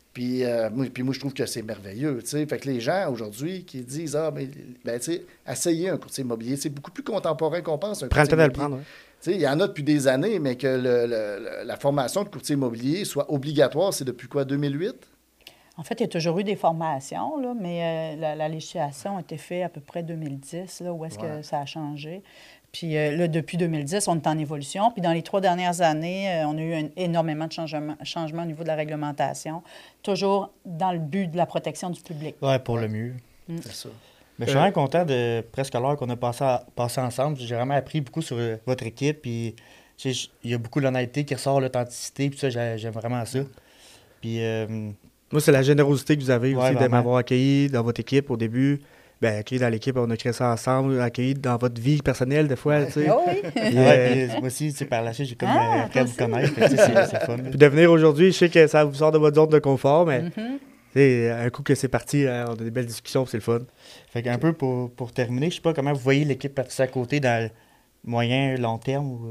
Puis, moi, je trouve que c'est merveilleux. Fait que les gens, aujourd'hui, qui disent, essayez un courtier immobilier. C'est beaucoup plus contemporain qu'on pense. Prends le temps de le prendre. Il y en a depuis des années, mais que la formation de courtier immobilier soit obligatoire, c'est depuis quoi, 2008? En fait, il y a toujours eu des formations, là, mais la législation a été faite à peu près 2010, là, où est-ce que ça a changé. Puis là, depuis 2010, on est en évolution. Puis dans les 3 dernières années, on a eu énormément de changements au niveau de la réglementation, toujours dans le but de la protection du public. Oui, pour le mieux. C'est ça. Mais je suis vraiment content de presque l'heure qu'on a passé ensemble. J'ai vraiment appris beaucoup sur votre équipe. Puis il y a beaucoup d'honnêteté qui ressort, l'authenticité. Puis ça, j'aime vraiment ça. Puis moi, c'est la générosité que vous avez aussi de vraiment. m'avoir accueilli dans votre équipe au début. Ben, accueilli dans l'équipe, on a créé ça ensemble, accueilli dans votre vie personnelle, des fois, tu sais. Oh oui! Puis, puis moi aussi, par la suite, j'ai comme appris à vous connaître. Fait que, c'est fun. Puis de venir aujourd'hui, je sais que ça vous sort de votre zone de confort, mais un coup que c'est parti, on a des belles discussions, c'est le fun. Fait qu'un peu pour terminer, je sais pas comment vous voyez l'équipe partir à côté dans le moyen, long terme ou...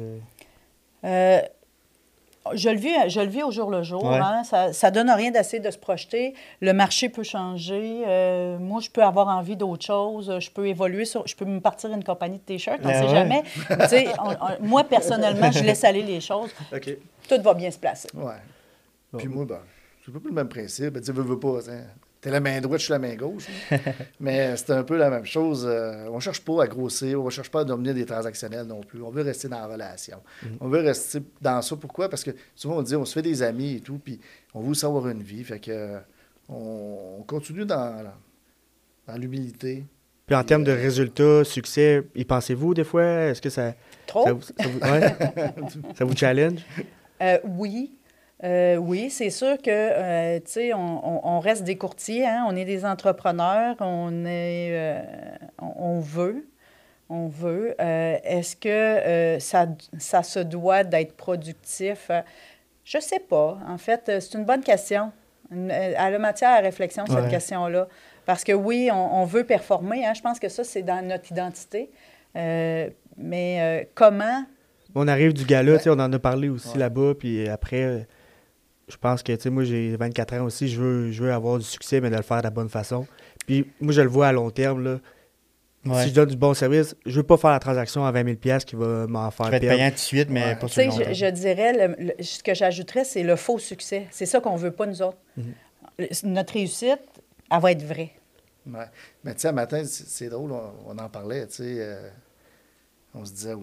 Je le vis au jour le jour. Ouais. Hein? Ça donne rien d'essayer de se projeter. Le marché peut changer. Moi, je peux avoir envie d'autre chose. Je peux évoluer. Je peux me partir une compagnie de T-shirts. On ne sait jamais. Tu sais, moi, personnellement, je laisse aller les choses. OK. Tout va bien se placer. Ouais. Puis moi, c'est pas le même principe. Tu veux pas. T'es la main droite, je suis la main gauche. Mais c'est un peu la même chose. On ne cherche pas à grossir, on ne cherche pas à devenir des transactionnels non plus. On veut rester dans la relation. On veut rester dans ça. Pourquoi? Parce que souvent, on dit on se fait des amis et tout, puis on veut aussi avoir une vie. Fait que on continue dans l'humilité. Puis en termes de résultats, succès, y pensez-vous des fois? Est-ce que ça Trop? ça vous challenge? Oui. Oui, c'est sûr que, tu sais, on reste des courtiers, hein? On est des entrepreneurs, on veut. Est-ce que ça se doit d'être productif? Je sais pas. En fait, c'est une bonne question. Elle a matière à réflexion, cette question-là. Parce que oui, on veut performer. Hein? Je pense que ça, c'est dans notre identité. Mais comment? On arrive du gala, on en a parlé aussi là-bas, puis après... Je pense que, tu sais, moi, j'ai 24 ans aussi, je veux avoir du succès, mais de le faire de la bonne façon. Puis, moi, je le vois à long terme, là. Ouais. Si je donne du bon service, je veux pas faire la transaction à 20 000 $ qui va m'en faire Je vais être perdre. payant tout de suite, mais pas Tu sur le sais, long terme. je dirais, ce que j'ajouterais, c'est le faux succès. C'est ça qu'on veut pas, nous autres. Notre réussite, elle va être vraie. Ouais. Mais tu sais, un matin, c'est drôle, on en parlait, tu sais. On se disait,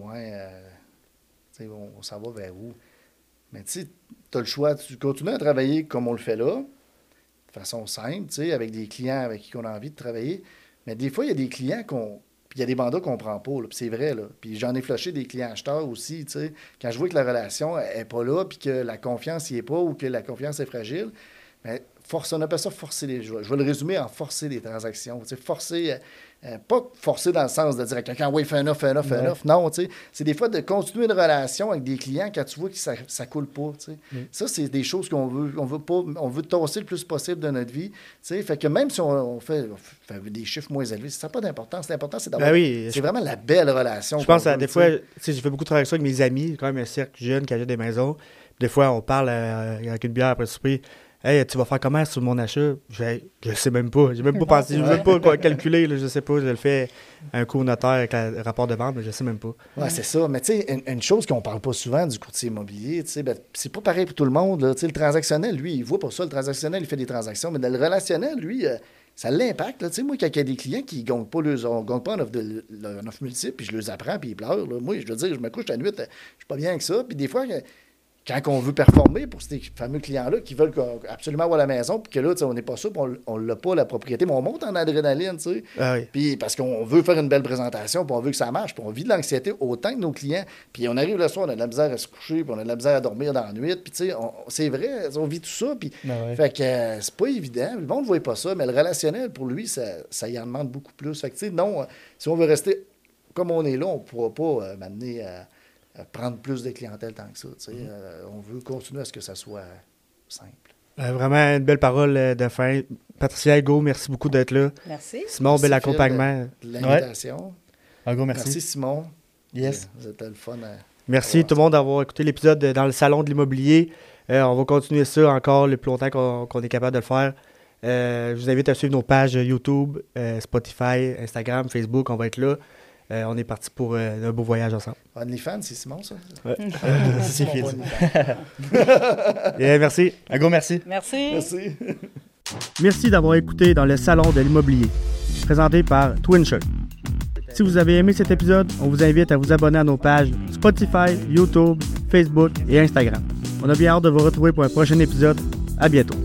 tu sais, on s'en va vers où? Mais tu sais, tu as le choix. Tu continues à travailler comme on le fait là, de façon simple, tu sais, avec des clients avec qui on a envie de travailler. Mais des fois, il y a des clients puis il y a des mandats qu'on ne prend pas, là, puis c'est vrai, là. Puis j'en ai flushé des clients acheteurs aussi, tu sais. Quand je vois que la relation n'est pas là, puis que la confiance n'y est pas, ou que la confiance est fragile, mais on appelle ça forcer les... Je vais le résumer en forcer les transactions. Tu sais, forcer... pas forcer dans le sens de dire à quelqu'un, oui, fais un offre. Non, tu sais, c'est des fois de continuer une relation avec des clients quand tu vois que ça ne coule pas, tu sais. Ça, c'est des choses qu'on veut. On veut tasser le plus possible de notre vie, tu sais. Fait que même si on fait des chiffres moins élevés, ça n'a pas d'importance. L'important, c'est d'avoir... c'est vraiment la belle relation. Je pense à des fois, tu sais, j'ai fait beaucoup de transactions avec mes amis, quand même un cercle jeune qui achète des maisons. Des fois, on parle avec une bière après le souper. Hey, tu vas faire comment sur mon achat? Je sais même pas. J'ai même pas pensé. Je ne veux même pas quoi calculer. Là, je sais pas. Je le fais un coup au notaire avec le rapport de vente, mais je sais même pas. Oui, c'est ça. Mais tu sais, une chose qu'on parle pas souvent du courtier immobilier, tu sais, c'est pas pareil pour tout le monde. Là. Tu sais, le transactionnel, lui, il voit pour ça. Le transactionnel, il fait des transactions. Mais dans le relationnel, lui, ça l'impacte. Tu sais, moi, quand il y a des clients qui ne gagnent pas en offre multiple, puis je les apprends, puis ils pleurent. Là. Moi, je veux dire, je me couche la nuit, je suis pas bien avec ça. Puis des fois... Quand on veut performer pour ces fameux clients-là qui veulent absolument avoir la maison, puis que là, on n'est pas sûr, puis on n'a pas la propriété, mais on monte en adrénaline, tu sais. Ah oui. Puis parce qu'on veut faire une belle présentation, puis on veut que ça marche, puis on vit de l'anxiété autant que nos clients. Puis on arrive le soir, on a de la misère à se coucher, puis on a de la misère à dormir dans la nuit, puis tu sais, c'est vrai, on vit tout ça, puis fait que c'est pas évident. Le monde ne voit pas ça, mais le relationnel, pour lui, ça y en demande beaucoup plus. Fait que tu sais, non, si on veut rester comme on est là, on ne pourra pas m'amener à prendre plus de clientèle tant que ça. On veut continuer à ce que ça soit simple. Vraiment une belle parole de fin. Patricia Hugo, merci beaucoup d'être là. Merci. Simon, bel accompagnement. De l'invitation. Hugo, merci. Merci, Simon. Yes. C'était le fun. Merci tout le monde d'avoir écouté l'épisode dans le Salon de l'immobilier. On va continuer ça encore le plus longtemps qu'on est capable de le faire. Je vous invite à suivre nos pages YouTube, Spotify, Instagram, Facebook. On va être là. On est parti pour un beau voyage ensemble. OnlyFans, c'est Simon, ça? Ouais. C'est Phil. Merci. Un gros merci. Merci. Merci. Merci d'avoir écouté dans le Salon de l'immobilier, présenté par TwinShirt. Si vous avez aimé cet épisode, on vous invite à vous abonner à nos pages Spotify, YouTube, Facebook et Instagram. On a bien hâte de vous retrouver pour un prochain épisode. À bientôt.